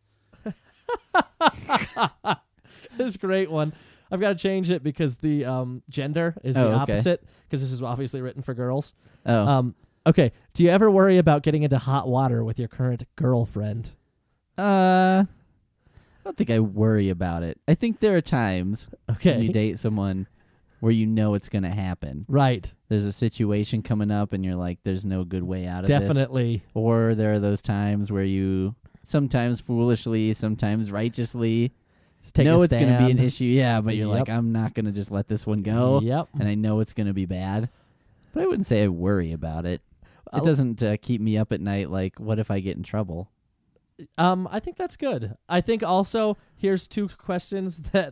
this is a great one. I've got to change it because the um, gender is the Oh, okay. opposite. Because this is obviously written for girls. Oh. Um, okay. Do you ever worry about getting into hot water with your current girlfriend? Uh. I don't think I worry about it. I think there are times Okay. when you date someone where you know it's gonna happen. Right. There's a situation coming up, and you're like, "There's no good way out of this." Definitely. Or there are those times where you sometimes foolishly, sometimes righteously Just take know a it's going to be an stand. issue. Yeah, but you're like, Yep. I'm not going to just let this one go. Yep. And I know it's going to be bad. But I wouldn't say I worry about it. It I'll- doesn't uh, keep me up at night like, what if I get in trouble? Um, I think that's good. I think also here's two questions that.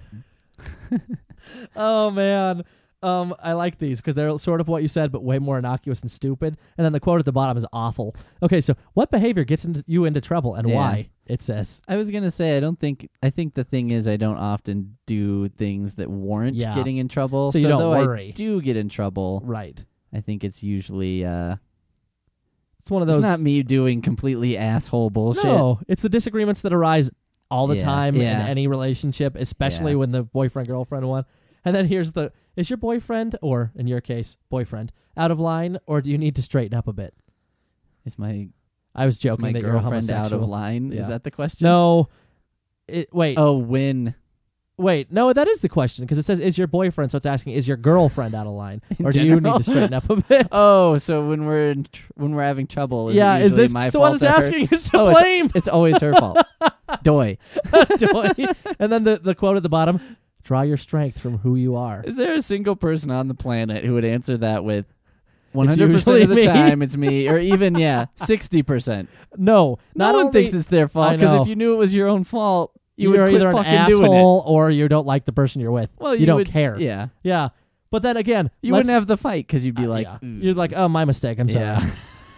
Oh man, um, I like these because they're sort of what you said, but way more innocuous and stupid. And then the quote at the bottom is awful. Okay, so what behavior gets into you into trouble and Yeah. why? It says. I was going to say, I don't think, I think the thing is I don't often do things that warrant Yeah. getting in trouble. So you don't though worry. I do get in trouble, Right. I think it's usually, uh, It's one of those. it's not me doing completely asshole bullshit. No, it's the disagreements that arise all the Yeah, time yeah. in any relationship, especially Yeah. when the boyfriend girlfriend one. And then here's the: is your boyfriend, or in your case, boyfriend, out of line, or do you need to straighten up a bit? Is my, I was is joking my that you're girlfriend out homosexual. of line? Yeah. Is that the question? No. It, wait, Oh, when? wait. No, that is the question because it says, "Is your boyfriend?" So it's asking, "Is your girlfriend out of line, In or do you need general? to straighten up a bit?" Oh, so when we're in tr- when we're having trouble, is yeah, it is usually this my so? fault? What it's or her- asking is to Oh, it's- blame. It's always her fault. Doy. Doy. And then the the quote at the bottom: "Draw your strength from who you are." Is there a single person on the planet who would answer that with one hundred percent usually of the me. time it's me, or even yeah, sixty percent? No, No not one only, thinks it's their fault I because know. if you knew it was your own fault, you you're would quit either an fucking doing it. asshole or you don't like the person you're with. Well, you, don't would, care. Yeah, Yeah. But then again, you let's- wouldn't have the fight because you'd be uh, like, yeah. "Mm." you're like, oh, my mistake. I'm sorry. yeah,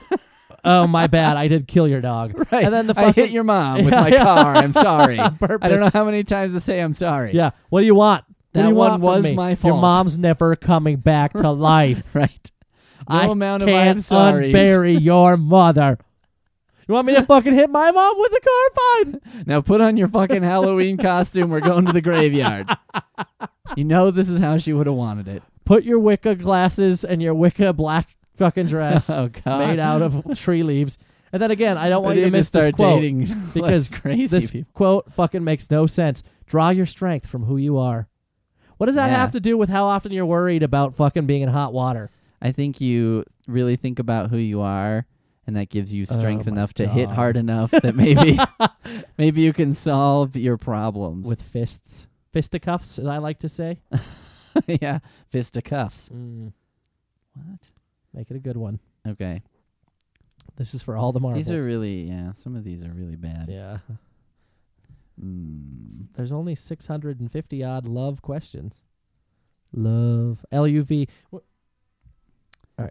Oh, my bad. I did kill your dog. right. And then the I fucking, hit your mom with Yeah, my yeah. car. I'm sorry. On purpose. I don't know how many times to say I'm sorry. Yeah. What do you want? What That do you one want from was me? my Your fault. mom's never coming back to life. Right. No I amount of can't I'm sorry. unbury your mother. You want me to fucking hit my mom with a car? Fine. Now put on your fucking Halloween costume. We're going to the graveyard. You know this is how she would have wanted it. Put your Wicca glasses and your Wicca black fucking dress Oh God. made out of tree leaves. And then again, I don't want We you to need miss start this quote dating because less crazy this people. quote fucking makes no sense. Draw your strength from who you are. What does that Yeah. have to do with how often you're worried about fucking being in hot water? I think you really think about who you are, and that gives you strength Oh my enough to hit God. hard enough that maybe maybe you can solve your problems. With fists. Fisticuffs, as I like to say. yeah, fisticuffs. Mm, What? make it a good one. Okay. This is for all the marbles. These are really yeah. Some of these are really bad. Yeah. Mm. There's only six hundred fifty odd love questions. Love. L U V. Wh- All right.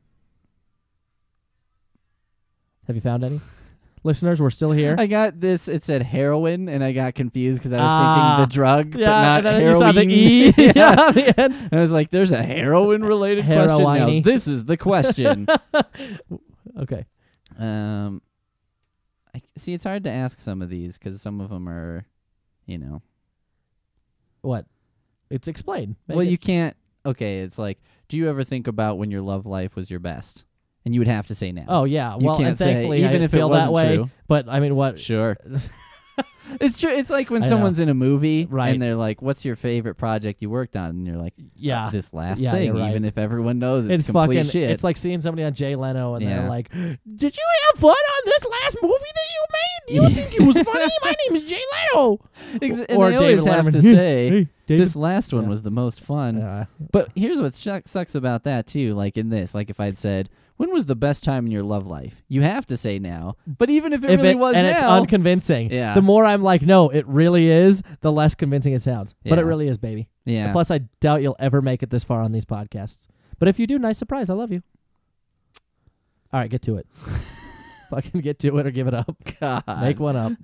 Have you found any? Listeners, we're still here. I got this. It said heroin, and I got confused because I was Ah. thinking the drug, yeah, but not and then heroin. you saw the E yeah. yeah, on the end. And I was like, "There's a heroin-related question." Now Heroine-y. this is the question. Okay. um, I, see, it's hard to ask some of these because some of them are, you know. What? It's explained. Make well, it- you can't. okay, it's like, do you ever think about when your love life was your best? And you would have to say now. Oh yeah. You Well, can't and say, thankfully even I if it feel wasn't that way. true. But I mean, what? Sure. It's true. It's like when I know. someone's in a movie Right. and they're like, "What's your favorite project you worked on?" And you're like, Yeah. "This last Yeah, thing," you're right. even if everyone knows it's, It's complete fucking. shit. It's like seeing somebody on Jay Leno, and Yeah. they're like, "Did you have fun on this last movie that you made? You think it was funny? My name is Jay Leno." Ex- and or they always David have Letterman. to Hey, say, hey, David. "This last one Yeah. was the most fun." Uh, But here's what shuck- sucks about that too. Like in this, like if I'd said, "When was the best time in your love life?" You have to say now. But even if it if really it, was and now, it's unconvincing. Yeah. The more I'm like, no, it really is, the less convincing it sounds. But it Yeah. really is, baby. yeah, And plus, I doubt you'll ever make it this far on these podcasts. But if you do, nice surprise. I love you. All right, get to it. Fucking get to it or give it up. God. Make one up.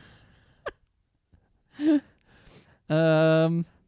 Um,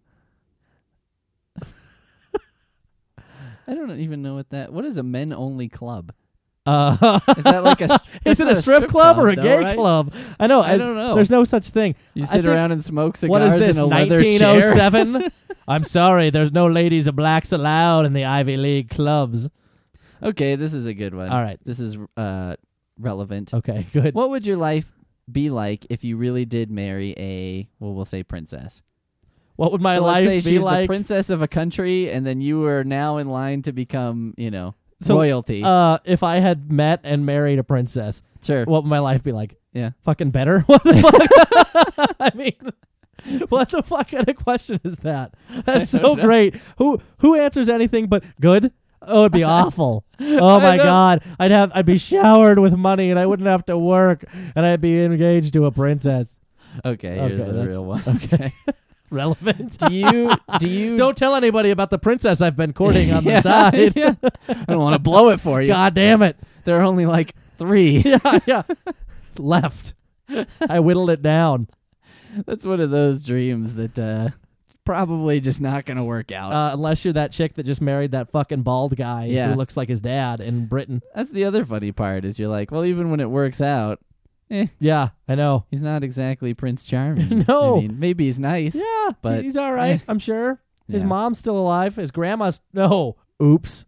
I don't even know what that. What is a men only club? Uh, Is that like a? Is that's it not a strip, club, or a though, gay right? club? I know. I don't know. There's no such thing. You I sit think- around and smoke What cigars is this? in a leather nineteen chair. oh seven. I'm sorry. There's no ladies or blacks allowed in the Ivy League clubs. Okay, this is a good one. All right. This is uh relevant. Okay. Good. What would your life be like if you really did marry a, well, we'll say princess? What would my so life let's say be she's like? the princess of a country, and then you are now in line to become, you know, So, royalty. Uh, if I had met and married a princess, sure. what would my life be like? Yeah. Fucking better? What the fuck? I mean, what the fuck kind of question is that? That's I so don't know. great. Who who answers anything but good? Oh, it'd be awful. Oh I my know. god, I'd have I'd be showered with money and I wouldn't have to work and I'd be engaged to a princess. Okay, here's Okay, a that's- real one. Okay, relevant. Do you do you Don't tell anybody about the princess I've been courting on Yeah, the side. yeah. I don't want to blow it for you. God damn it. There are only like three. Yeah, yeah. Left. I whittled it down. That's one of those dreams that uh, probably just not going to work out. Uh, unless you're that chick that just married that fucking bald guy Yeah. who looks like his dad in Britain. That's the other funny part is you're like, well, even when it works out, eh, Yeah, I know. he's not exactly Prince Charming. No. I mean, maybe he's nice. Yeah, But, he's all right, eh. I'm sure. His Yeah. mom's still alive. His grandma's... No. Oops.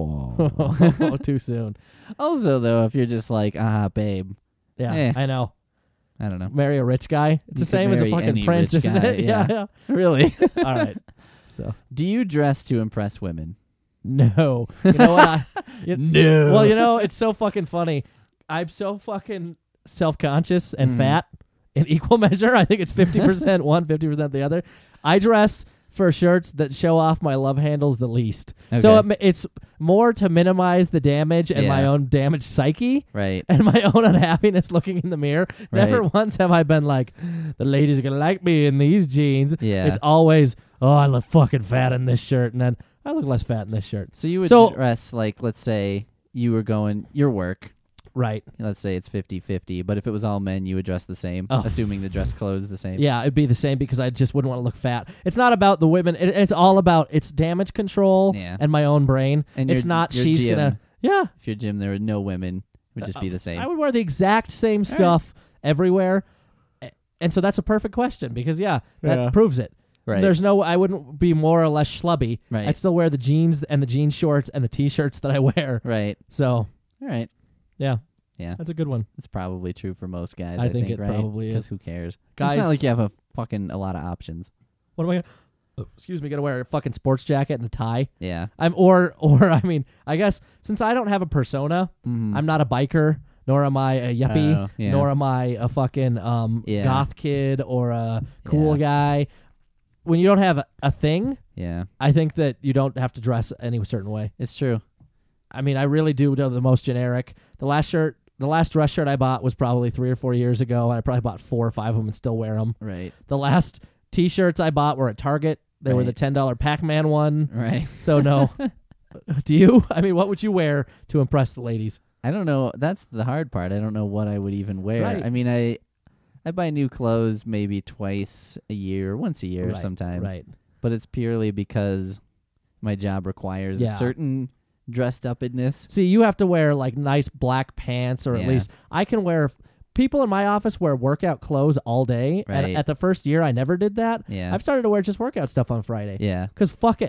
Whoa. Too soon. Also, though, if you're just like, ah, babe, Yeah, Eh. I know. I don't know. Marry a rich guy. It's You the same could as a marry fucking any prince, rich isn't guy, it? yeah. yeah. Really? All right. So, Do you dress to impress women? no. You know what? I, you- No. Well, you know, it's so fucking funny. I'm so fucking self-conscious and Mhm. fat in equal measure. I think it's fifty percent one, fifty percent the other. I dress for shirts that show off my love handles the least. So Okay. it, ma- it's more to minimize the damage and my Yeah. own damaged psyche Right. and my own unhappiness looking in the mirror. Never Right. once have I been like, the ladies are going to like me in these jeans. Yeah. It's always, oh, I look fucking fat in this shirt. And then I look less fat in this shirt. So you would So- dress like, let's say you were going your work. Right. Let's say it's fifty-fifty, but if it was all men, you would dress the same, Oh. assuming the dress clothes the same. Yeah, it'd be the same because I just wouldn't want to look fat. It's not about the women. It, it's all about it's damage control Yeah. and my own brain. And it's your- not your she's gym, gonna. Yeah, If your gym, there were no women, it would just be the same. I would wear the exact same stuff everywhere, A- and so that's a perfect question because yeah, that Yeah. proves it. right. There's no. I wouldn't be more or less schlubby. Right. I'd still wear the jeans and the jean shorts and the t-shirts that I wear. right. So All right. yeah, Yeah. that's a good one. It's probably true for most guys. I I, think it right? probably 'Cause is. who cares? Guys- It's not like you have a fucking a lot of options. What am I? Gonna, oh, excuse me. Gonna wear a fucking sports jacket and a tie. Yeah. I'm or or I mean I guess since I don't have a persona, Mm-hmm. I'm not a biker, nor am I a yuppie, Oh, yeah. nor am I a fucking um Yeah. goth kid or a cool Yeah. guy. When you don't have a, a thing, Yeah. I think that you don't have to dress any certain way. It's true. I mean, I really do do the most generic. The last shirt, the last dress shirt I bought was probably three or four years ago, and I probably bought four or five of them and still wear them. Right. The last T-shirts I bought were at Target. They were Right. the ten dollar Pac-Man one. Right. So no. Do you? I mean, what would you wear to impress the ladies? I don't know. That's the hard part. I don't know what I would even wear. Right. I mean, I I buy new clothes maybe twice a year, once a year Right, sometimes. Right. But it's purely because my job requires Yeah. a certain dressed upness. See, you have to wear like nice black pants, or at Yeah. least I can wear. People in my office wear workout clothes all day. And Right. at the first year, I never did that. Yeah. I've started to wear just workout stuff on Friday. Yeah. Because fuck it.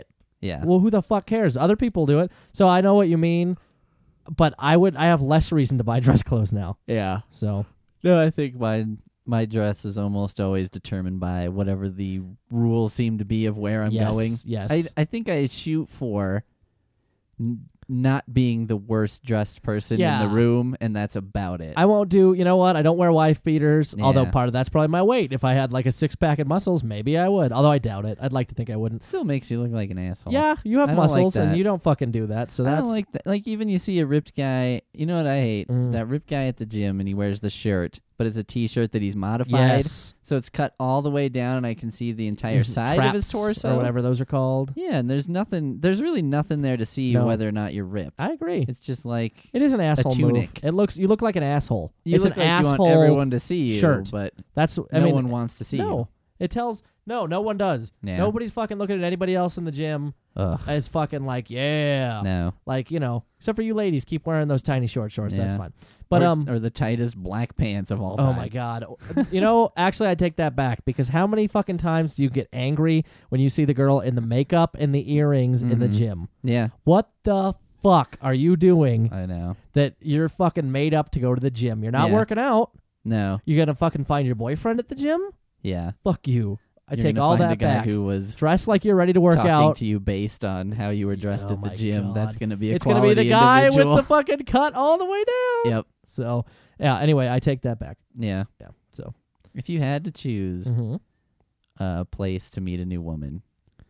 Yeah. Well, who the fuck cares? Other people do it. So I know what you mean, but I would I have less reason to buy dress clothes now. Yeah. So No, I think my my dress is almost always determined by whatever the rules seem to be of where I'm yes, going. Yes. I I think I shoot for n- not being the worst dressed person Yeah. in the room, and that's about it. I won't do, you know what? I don't wear wife beaters, although Yeah. part of that's probably my weight. If I had like a six pack and muscles, maybe I would. Although I doubt it. I'd like to think I wouldn't. Still makes you look like an asshole. Yeah, you have I don't like muscles and that. you don't fucking do that. So I that's don't like that. Like, even you see a ripped guy, you know what I hate? Mm. That ripped guy at the gym, and he wears the shirt, but it's a T-shirt that he's modified. yes. So it's cut all the way down, and I can see the entire These side of his traps torso. or whatever those are called. Yeah, and there's nothing, there's really nothing there to see No. whether or not you're ripped. I agree. It's just like, It is an asshole move. tunic. It looks you look like an asshole. you it's look an like asshole. you want everyone to see you, shirt. but That's I no mean, one wants to see no. It tells no, no one does. Yeah. Nobody's fucking looking at anybody else in the gym you. Ugh. as fucking like, yeah. No. Like, you know, except for you ladies keep wearing those tiny short shorts. That's Yeah. fine. But or, um or the tightest black pants of all time. oh my god. You know, actually I take that back because how many fucking times do you get angry when you see the girl in the makeup and the earrings in the Mhm. gym? Yeah, What the fuck are you doing I know. that you're fucking made up to go to the gym? You're not Yeah. working out. No. You're gonna fucking find your boyfriend at the gym? Yeah. Fuck you. I You're take gonna all find that a guy back. who was Dress like you're ready to work talking out. to you based on how you were dressed Oh at the my gym. God. That's going to be a It's gonna be quality the guy individual. with the fucking cut all the way down. Yep. So yeah. Anyway, I take that back. Yeah. Yeah. So. If you had to choose Mm-hmm. a place to meet a new woman,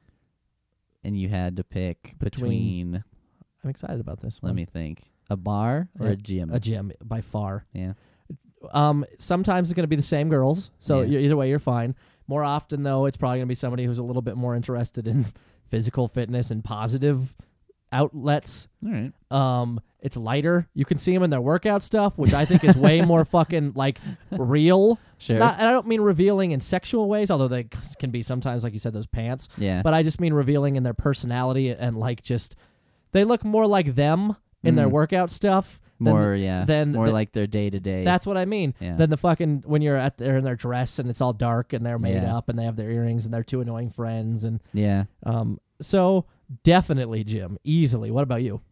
and you had to pick Between- between, I'm excited about this let one. me think, a bar or Yeah, a gym? A gym by far. Yeah. Um, sometimes it's going to be the same girls, so Yeah. you're, either way you're fine. More often though, it's probably going to be somebody who's a little bit more interested in physical fitness and positive outlets. All right. Um, it's lighter. You can see them in their workout stuff, which I think is way more fucking like real. Sure. Not, and I don't mean revealing in sexual ways, although they c- can be sometimes, like you said, those pants. yeah. But I just mean revealing in their personality and like just they look more like them in their Mm. workout stuff. than- more, yeah. then more the- like their day to day. That's what I mean. Yeah. Then the fucking when you're at there in their dress and it's all dark and they're made Yeah. up and they have their earrings and they're two annoying friends and Yeah. um so definitely Jim easily. What about you?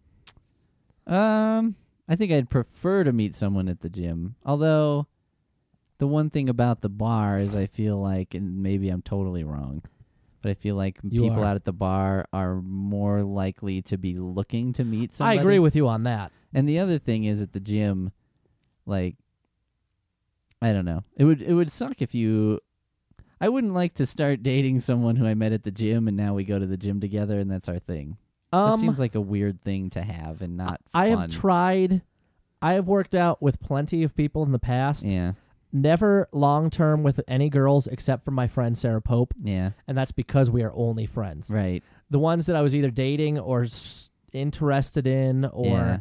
Um, I think I'd prefer to meet someone at the gym. Although, the one thing about the bar is I feel like, and maybe I'm totally wrong, but I feel like You people are. out at the bar are more likely to be looking to meet somebody. I agree with you on that. And the other thing is at the gym, like, I don't know. It would it would suck if you. I wouldn't like to start dating someone who I met at the gym and now we go to the gym together and that's our thing. Um that seems like a weird thing to have and not I fun. have tried I have worked out with plenty of people in the past. Yeah, Never long term with any girls except for my friend Sarah Pope, yeah, and that's because we are only friends. right. The ones that I was either dating or s- interested in or Yeah.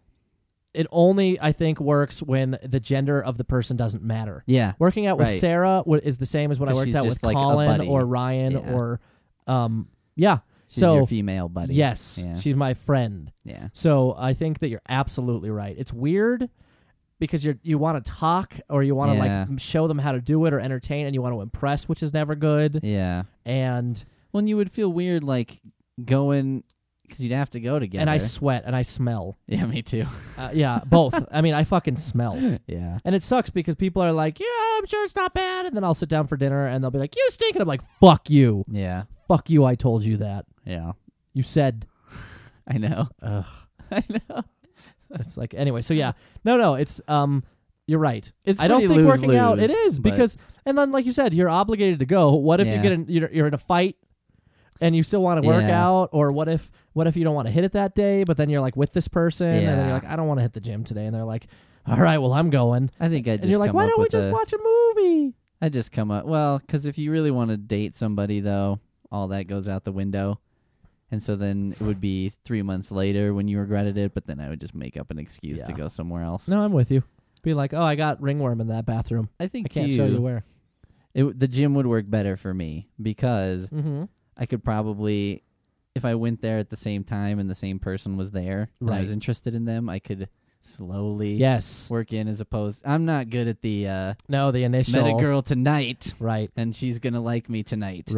it only I think works when the gender of the person doesn't matter. Yeah, Working out with Right. Sarah w- is the same as when I 'Cause worked she's out just with like a Colin buddy. or Ryan Yeah. or um yeah. she's so your female buddy. yes, Yeah. she's my friend. Yeah, So I think that you're absolutely right. It's weird because you're you want to talk or you want to Yeah. like m- show them how to do it or entertain and you want to impress, which is never good. yeah. And Well, and you would feel weird like going because you'd have to go together. and I sweat and I smell. yeah, me too. Uh, yeah, both. I mean, I fucking smell. Yeah, And it sucks because people are like, "Yeah, I'm sure it's not bad," and then I'll sit down for dinner and they'll be like, "You stink," and I'm like, "Fuck you, yeah, fuck you." I told you that. yeah. You said. I know. Ugh. I know. It's like anyway. So yeah, no, no. It's um, you're right. It's I don't pretty think working out. It lose-lose, is but- because and then like you said, you're obligated to go. What if you Yeah. get in, you're, you're in a fight and you still want to work Yeah. out, or what if what if you don't want to hit it that day, but then you're like with this person and then Yeah. you're like, I don't want to hit the gym today, and they're like, all right, well I'm going, I think I just and you're like, come why up don't we with just a, watch a movie? I just come up well because if you really want to date somebody though, all that goes out the window, and so then it would be three months later when you regretted it. But then I would just make up an excuse to Yeah. go somewhere else. No, I'm with you. Be like, oh, I got ringworm in that bathroom. I think I can't too, show you where. It, the gym would work better for me because Mm-hmm. I could probably, if I went there at the same time and the same person was there and I was Right. interested in them, I could slowly Yes. work in as opposed. I'm not good at the uh, No, the initial. met a girl tonight Right. and she's gonna like me tonight. Right.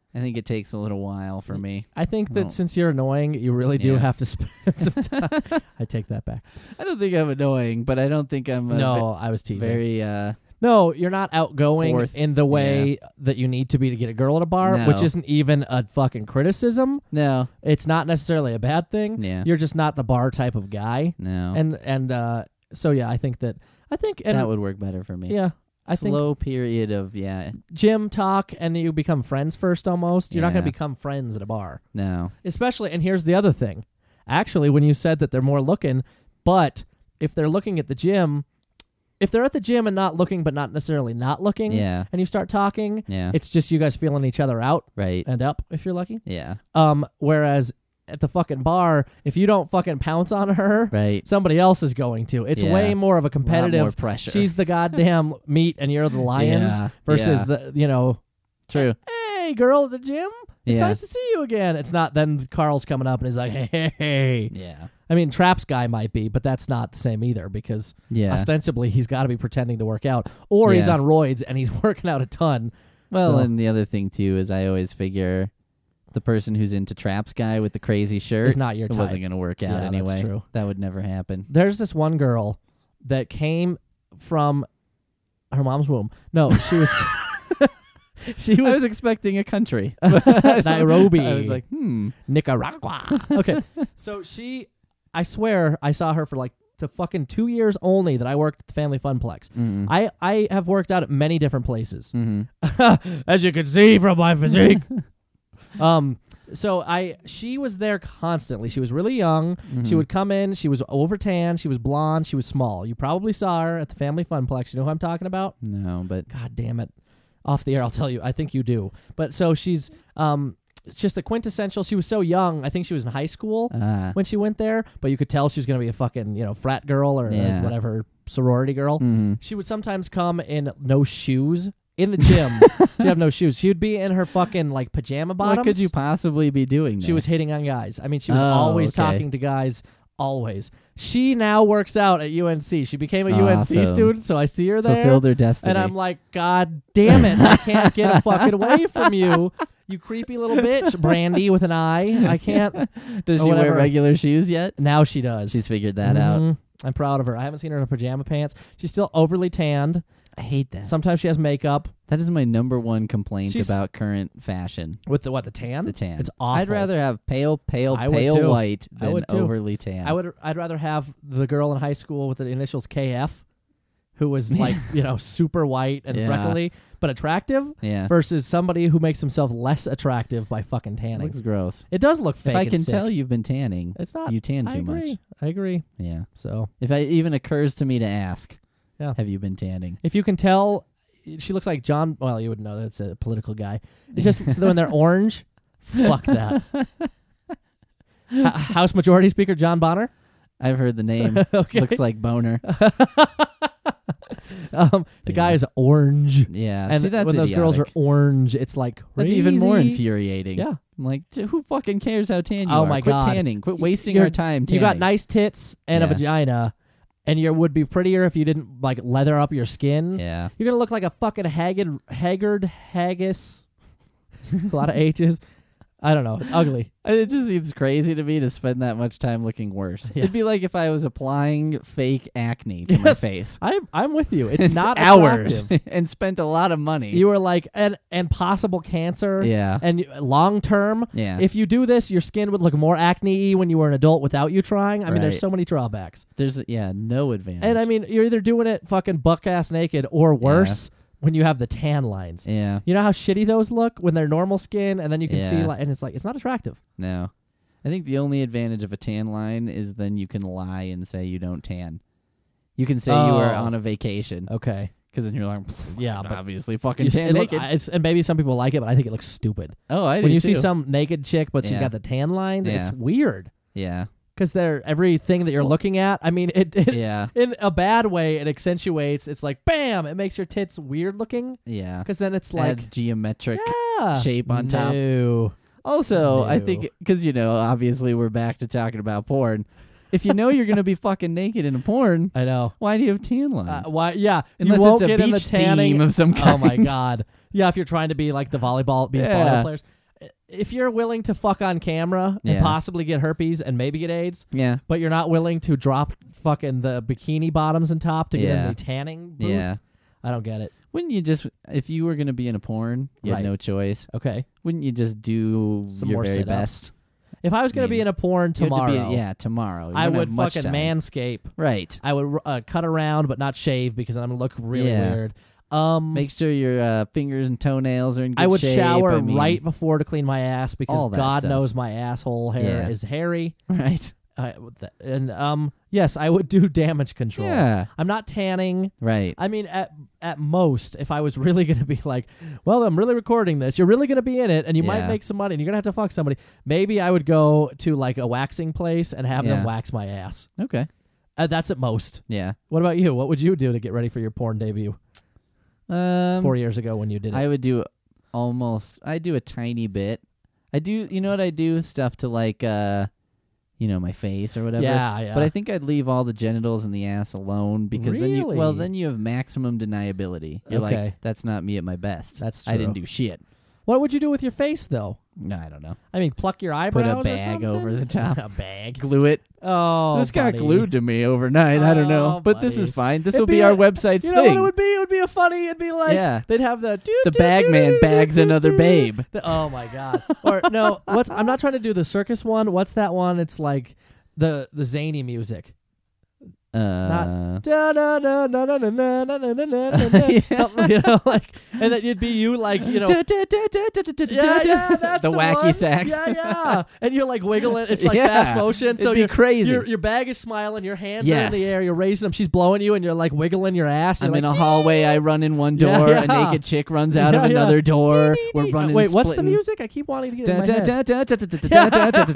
I think it takes a little while for me. I think that Well, since you're annoying, you really do yeah. have to spend some time. I take that back. I don't think I'm annoying, but I don't think I'm a No, I was ve- teasing. very. Uh, No, you're not outgoing Fourth, in the way that you need to be to get a girl at a bar, No. which isn't even a fucking criticism. no, It's not necessarily a bad thing. Yeah. You're just not the bar type of guy. no. And and uh, so yeah, I think that I think and that would work better for me. yeah, I think Slow period of yeah. gym talk and you become friends first almost. You're not going to Yeah. become friends at a bar. No. Especially, and here's the other thing. Actually, when you said that they're more looking, but if they're looking at the gym, if they're at the gym and not looking, but not necessarily not looking, Yeah. and you start talking, Yeah. it's just you guys feeling each other out right. and up, if you're lucky. Yeah. Um, whereas at the fucking bar, if you don't fucking pounce on her, Right. somebody else is going to. It's Yeah. way more of a A lot competitive. more pressure. She's the goddamn meat, and you're the lions. Yeah. Versus Yeah. the you know, True. hey girl at the gym, it's Yeah. nice to see you again. It's not then Carl's coming up and he's like, hey, hey, hey. Yeah. I mean, Traps guy might be, but that's not the same either because Yeah. ostensibly he's got to be pretending to work out, or he's Yeah. on roids and he's working out a ton. Well, So- and the other thing too is I always figure the person who's into Traps guy with the crazy shirt It's not your it type. wasn't going to work out Yeah, that's anyway. true. That would never happen. There's this one girl that came from her mom's womb. No, she was. she I was was expecting a country. Nairobi. I was like, hmm. Nicaragua. Okay, so she, I swear, I saw her for like the fucking two years only that I worked at the Family Funplex. Mm-mm. I I have worked out at many different places, Mm-hmm. as you can see from my physique. um. So I, she was there constantly. She was really young. She Mhm. would come in. She was over tan. She was blonde. She was small. You probably saw her at the Family Funplex. You know who I'm talking about? No, but God damn it. Off the air, I'll tell you. I think you do. But so she's um just the quintessential. She was so young. I think she was in high school uh, when she went there. But you could tell she was going to be a fucking, you know, frat girl or uh, Yeah. whatever sorority girl. mhm. She would sometimes come in no shoes in the gym. She'd have no shoes. She would be in her fucking like pajama bottoms. What could you possibly be doing? She there? was hitting on guys. I mean, she was Oh, always okay. talking to guys. Always. She now works out at U N C. She became a U N C Awesome. student, so I see her there. fulfilled their destiny. And I'm like, God damn it. I can't get a fucking away from you. You creepy little bitch. Brandy with an I. I can't. Does or she wear whatever. regular shoes yet? Now she does. She's figured that out. Mhm. I'm proud of her. I haven't seen her in her pajama pants. She's still overly tanned. I hate that. Sometimes she has makeup. That is my number one complaint She's- about current fashion. With the what? The tan? The tan. It's awful. I'd rather have pale, pale, I would pale too. white I than would too. overly tan. I would. I'd rather have the girl in high school with the initials K F, who was like you know super white and Yeah. freckly but attractive, Yeah. versus somebody who makes himself less attractive by fucking tanning. Looks gross. It does look fake. If I and can sick. tell you've been tanning, it's not. you tan I too agree. much. I agree. Yeah. So If it even occurs to me to ask, Yeah. have you been tanning? if you can tell, she looks like John. Well, you would know that's a political guy. It's just so when they're orange. Fuck that. H- House Majority Speaker John Bonner. I've heard the name. Okay. Looks like boner. um, the guy Yeah. is orange. Yeah. And See, that's when those girls are idiotic. orange, it's like That's even more crazy. infuriating. Yeah. I'm like, "D- who fucking cares how tan you Oh are? my Quit God. tanning. Quit Y- wasting you're- our time tanning. You got nice tits and a Yeah. vagina, and you would be prettier if you didn't like leather up your skin. Yeah. You're gonna look like a fucking haggard, haggard haggis. a lot of H's. I don't know. It's ugly. It just seems crazy to me to spend that much time looking worse. Yeah. It'd be like if I was applying fake acne to my Yes. face. I'm I'm with you. It's, not hours attractive. and spent a lot of money. You were like and and possible cancer. yeah. And long term, Yeah. if you do this, your skin would look more acne-y when you were an adult without you trying. I mean, there's Right. so many drawbacks. There's yeah, no advantage. And I mean, you're either doing it fucking buck ass naked or worse when you have the tan lines. yeah, You know how shitty those look when they're normal skin, and then you can see, Yeah. like, and it's like it's not attractive. no. I think the only advantage of a tan line is then you can lie and say you don't tan. You can say you were Oh. on a vacation Okay, because then you're like, yeah, I'm but obviously fucking you s- tan it look- naked. I- it's, and maybe some people like it, but I think it looks stupid. oh, I When do you see too. some naked chick, but she's Yeah. got the tan lines, it's Yeah. weird yeah, because they're everything that you're looking at. I mean, it, it yeah, in a bad way, it accentuates. It's like bam, it makes your tits weird looking yeah. because then it's like Adds geometric yeah, shape on top. no. Also, I No. think because you know, obviously, we're back to talking about porn. If you know you're gonna be fucking naked in a porn, I know. why do you have tan Uh, lines? why? Yeah, Unless you won't it's a get in the beach tanning theme of some Oh my kind. god. Yeah, if you're trying to be like the volleyball beach Yeah. volleyball players. if you're willing to fuck on camera and Yeah. possibly get herpes and maybe get AIDS, Yeah. but you're not willing to drop fucking the bikini bottoms and top to get Yeah. in the tanning booth, Yeah. I don't get it. Wouldn't you just, if you were going to be in a porn, you Right. had no choice. Okay. Wouldn't you just do Some your more very sit-ups. best? If I was going to be mean, in a porn You had to be- tomorrow, yeah, tomorrow. You I don't have would much fucking time. manscape. Right. I would uh, cut around but not shave because I'm going to look really Yeah. weird. Um, Make sure your uh, fingers and toenails are in good I would shape. shower I mean, right before to clean my ass because all that God stuff. knows my asshole hair Yeah. is hairy. Right. Uh, th- and um, yes, I would do damage control. Yeah. I'm not tanning. Right. I mean, at at most, if I was really going to be like, well, I'm really recording this, you're really going to be in it, and you might Yeah. make some money, and you're going to have to fuck somebody, maybe I would go to like a waxing place and have Yeah. them wax my ass. Okay. Uh, that's at most. Yeah. What about you? What would you do to get ready for your porn debut Um, four years ago when you did it? I would do almost. I do a tiny bit. I do. You know what I do? Stuff to like, uh, you know, my face or whatever. yeah, yeah. But I think I'd leave all the genitals and the ass alone because then you. Well, Really? then you have maximum deniability. You're Okay. like, that's not me at my best. That's I didn't true. do shit. What would you do with your face, though? No, I don't know. I mean, pluck your Put eyebrows a or bag something? over the top. A bag. Glue it. Oh, this got buddy. glued to me overnight. I don't know, Oh, but this buddy. is fine. This It'd will be, be our a- website's You know thing. what it would be? It would be a funny. It'd be like Yeah. they'd have the The bag man bags another babe. The- oh my god! Or no, what's? I'm not trying to do the circus one. What's that one? It's like the the zany music. Uh, Da da da da da da da da da da da da. Yeah. Something, you know, like, and then you'd be you, like, you know. Yeah, yeah, that's the the wacky one. sax. Yeah, yeah. And you're like wiggling. It's like Yeah. fast motion. It'd So be you're crazy. Your, your bag is smiling. Your hands are in Yes. the air. You're raising them. She's blowing you, and you're like wiggling your ass. I'm You're in a like, hallway. I run in one Yeah, door. yeah. A naked chick runs out Yeah, of yeah. another door. Dee, dee, We're dee. running. Wait, what's the splitting. music? I keep wanting to get it Da, in da, my head. da, da, da, da, da,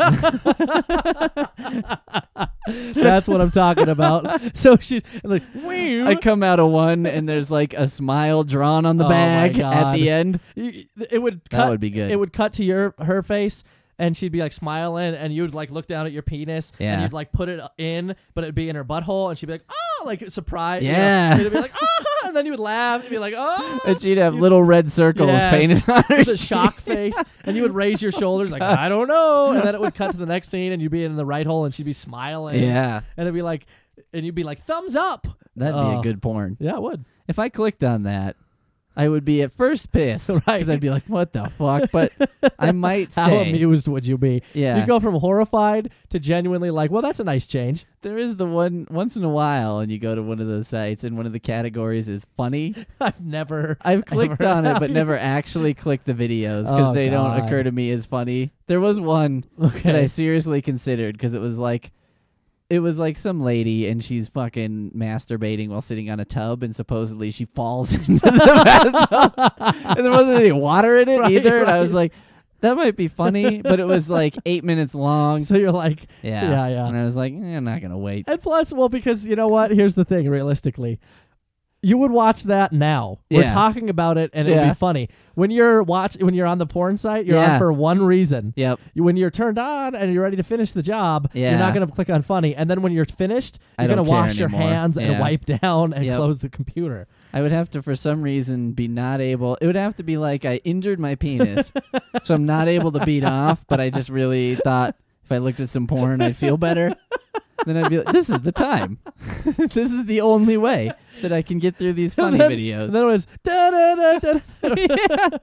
da, da, da. That's what I'm talking about. So she's like, "Wee." I come out of one and there's like a smile drawn on the Oh my bag at God. the end. You- it would cut, That would be good. It would cut to your her face, and she'd be like smiling, and you'd like look down at your penis, and Yeah. you'd like put it in, but it'd be in her butthole, and she'd be like, "Oh," like surprise. you know? Yeah. And it'd be like, "Oh," and then you would laugh and be like, "Oh," And she'd have You- little red circles Yes. painted on her with a cheek. shock face, and you would raise your shoulders like, "I don't know," and then it would cut to the next scene, and you'd be in the right hole, and she'd be smiling, Yeah, and it'd be like, and you'd be like, "Thumbs up." that'd be Oh. a good porn. Yeah, it would. If I clicked on that, I would be at first pissed because Right. I'd be like, "What the fuck?" But I might How stay. amused would you be? Yeah, You go from horrified to genuinely like, well, that's a nice change. there is the one once in a while, and you go to one of those sites, and one of the categories is funny. I've never. I've clicked ever on it, have but you? never actually clicked the videos because Oh, they God. don't occur to me as funny. There was one that I Okay. seriously considered because it was like, it was like some lady and she's fucking masturbating while sitting on a tub, and supposedly she falls into the bathtub, and there wasn't any water in it Right, either. And I was right. like, that might be funny, but it was like eight minutes long. So you're like, Yeah, yeah, yeah. And I was like, eh, I'm not gonna wait. and plus, well, because you know what? Here's the thing. Realistically, you would watch that now. We're Yeah. talking about it, and it'd Yeah. be funny when you're watch when you're on the porn site. You're Yeah. on for one reason. Yep. You- When you're turned on and you're ready to finish the job, Yeah. you're not going to click on funny. And then when you're finished, I you're going don't to care wash your anymore. hands and Yeah. wipe down and Yep. close the computer. I would have to, for some reason, be not able. It would have to be like I injured my penis, so I'm not able to beat off. But I just really thought if I looked at some porn, I'd feel better. Then I'd be like, "This is the time. This is the only way that I can get through these funny And then- videos." And then it was da da da da. Yeah.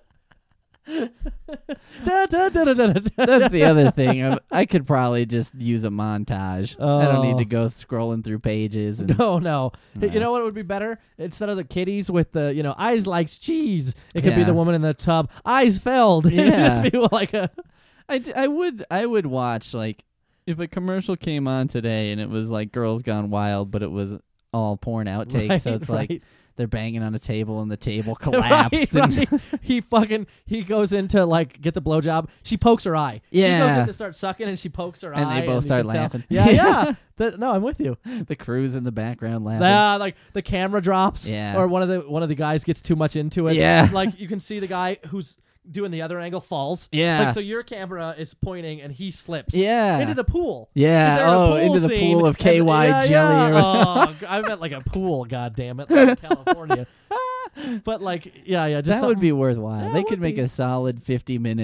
Da, da, da, da, da, da. That's the other thing. I, I could probably just use a montage. I don't need Oh. to go scrolling through pages. And, No, no. Hey, No. You know what would be better? Instead of the kitties with the, you know, eyes like cheese, it could be Yeah. the woman in the tub, eyes felled. It would just Yeah. be like a. I, d- I would I would watch, like, if a commercial came on today and it was like Girls Gone Wild, but it was all porn outtakes. Right, so it's like right. they're banging on a table and the table collapsed. Right, and right. He fucking he goes into like get the blowjob. She pokes her eye. She goes Yeah. in to start sucking and she pokes her And eye. they both you start can tell- laughing. Yeah, yeah. That- no, I'm with you. the crew's in the background laughing. Yeah, like the camera drops. Yeah. Or one of the one of the guys gets too much into it. Yeah. Like you can see the guy who's doing the other angle falls. Yeah. Like so your camera is pointing and he slips. Yeah. Into the pool. Yeah, 'Cause they're in a oh, pool into the scene, pool of and- K Y yeah, jelly yeah. or Oh, g- I meant like a pool, god damn it, like in California. But like, yeah, yeah, just that would something- be worthwhile. Yeah, they it could would make be. a solid fifty minute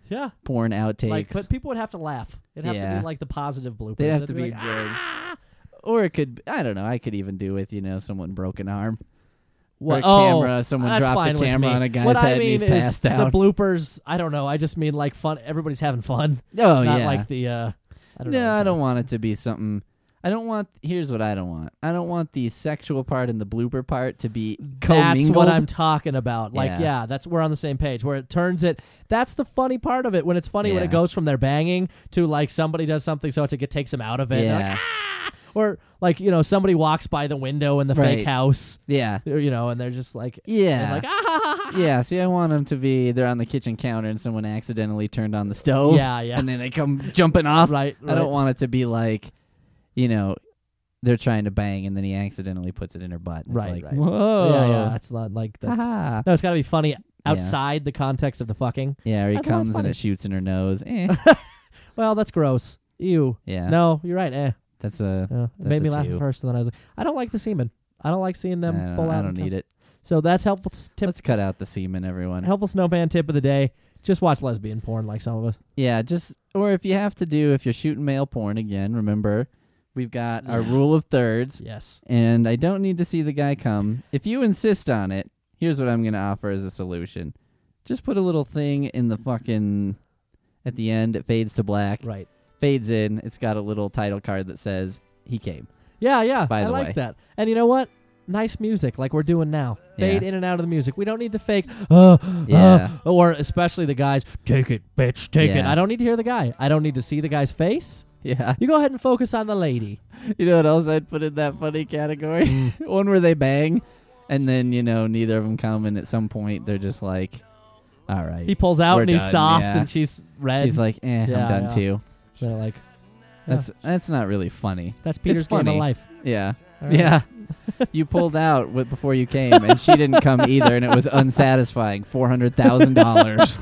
Yeah. porn outtakes. Like, but people would have to laugh. It'd have to Yeah. be like the positive bloopers. They'd have It'd to be like, enjoyed. "Ah!" Or it could, I don't know, I could even do with, you know, someone broken arm. What? Or a Oh, camera, someone that's dropped fine the with camera me. on a guy's what head I and mean he's is passed the out. bloopers, I don't know. I just mean like fun. Everybody's having fun. Oh, not yeah. like the, uh, I don't no, know. I don't want it to be something. I don't want, here's what I don't want. I don't want the sexual part and the blooper part to be commingled. That's what I'm talking about. Like, Yeah. yeah. that's we're on the same page. Where it turns it. That's the funny part of it. When it's funny when Yeah. it goes from their banging to like somebody does something so it takes them out of it. and they're Yeah. like, ah! Or like you know somebody walks by the window in the Right. fake house. Yeah. You know, and they're just like, Yeah. and like ah, ha, ha, ha, ha. Yeah, see, I want them to be, they're on the kitchen counter and someone accidentally turned on the stove. Yeah, yeah. And then they come jumping off. Right, I don't right. want it to be like, you know, they're trying to bang and then he accidentally puts it in her butt. It's Right, like, right. whoa. Yeah, yeah. It's not like that's. Ha-ha. No, it's got to be funny outside the context of the fucking. Yeah, or he That's always comes and funny. it shoots in her nose. Eh. Well, that's gross. Ew. Yeah. No, you're right. Eh. That's a. Yeah. It That's made me a laugh two. at first, and then I was like, I don't like the semen. I don't like seeing I them don't, pull I out. don't and need come. it. So that's helpful s- tip. Let's cut out the semen, everyone. Helpful snowman tip of the day. Just watch lesbian porn, like some of us. Yeah, just, or if you have to do, if you're shooting male porn again, remember, we've got our Yeah. rule of thirds. Yes. And I don't need to see the guy come. If you insist on it, here's what I'm going to offer as a solution. Just put a little thing in the fucking, at the end, it fades to black. Right. Fades in. It's got a little title card that says, he came. Yeah, yeah. By I the like way. that. And you know what? Nice music, like we're doing now. Fade Yeah. in and out of the music. We don't need the fake. Uh, Yeah. uh, or especially the guys. Take it, bitch. Take it. Yeah. I don't need to hear the guy. I don't need to see the guy's face. Yeah. You go ahead and focus on the lady. You know what else I'd put in that funny category? Mm. One where they bang, and then, you know, neither of them come, and at some point they're just like, all right. He pulls out We're and he's done, soft yeah. and she's red. She's like, eh, Yeah, I'm done yeah. too. They're like, That's that's not really funny. that's Peter's game funny. of life. Yeah. All right. Yeah. You pulled out with, before you came, and she didn't come either, and it was unsatisfying. four hundred thousand dollars.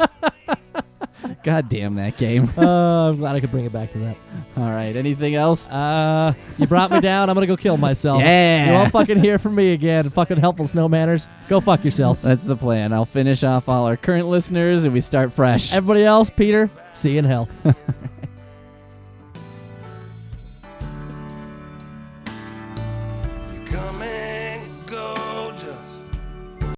God damn that game. Uh, I'm glad I could bring it back to that. All right. Anything else? Uh, you brought me down. I'm gonna go kill myself. Yeah. You won't fucking hear from me again. Fucking helpful snowmanners. Go fuck yourselves. That's the plan. I'll finish off all our current listeners, and we start fresh. Everybody else, Peter, see you in hell.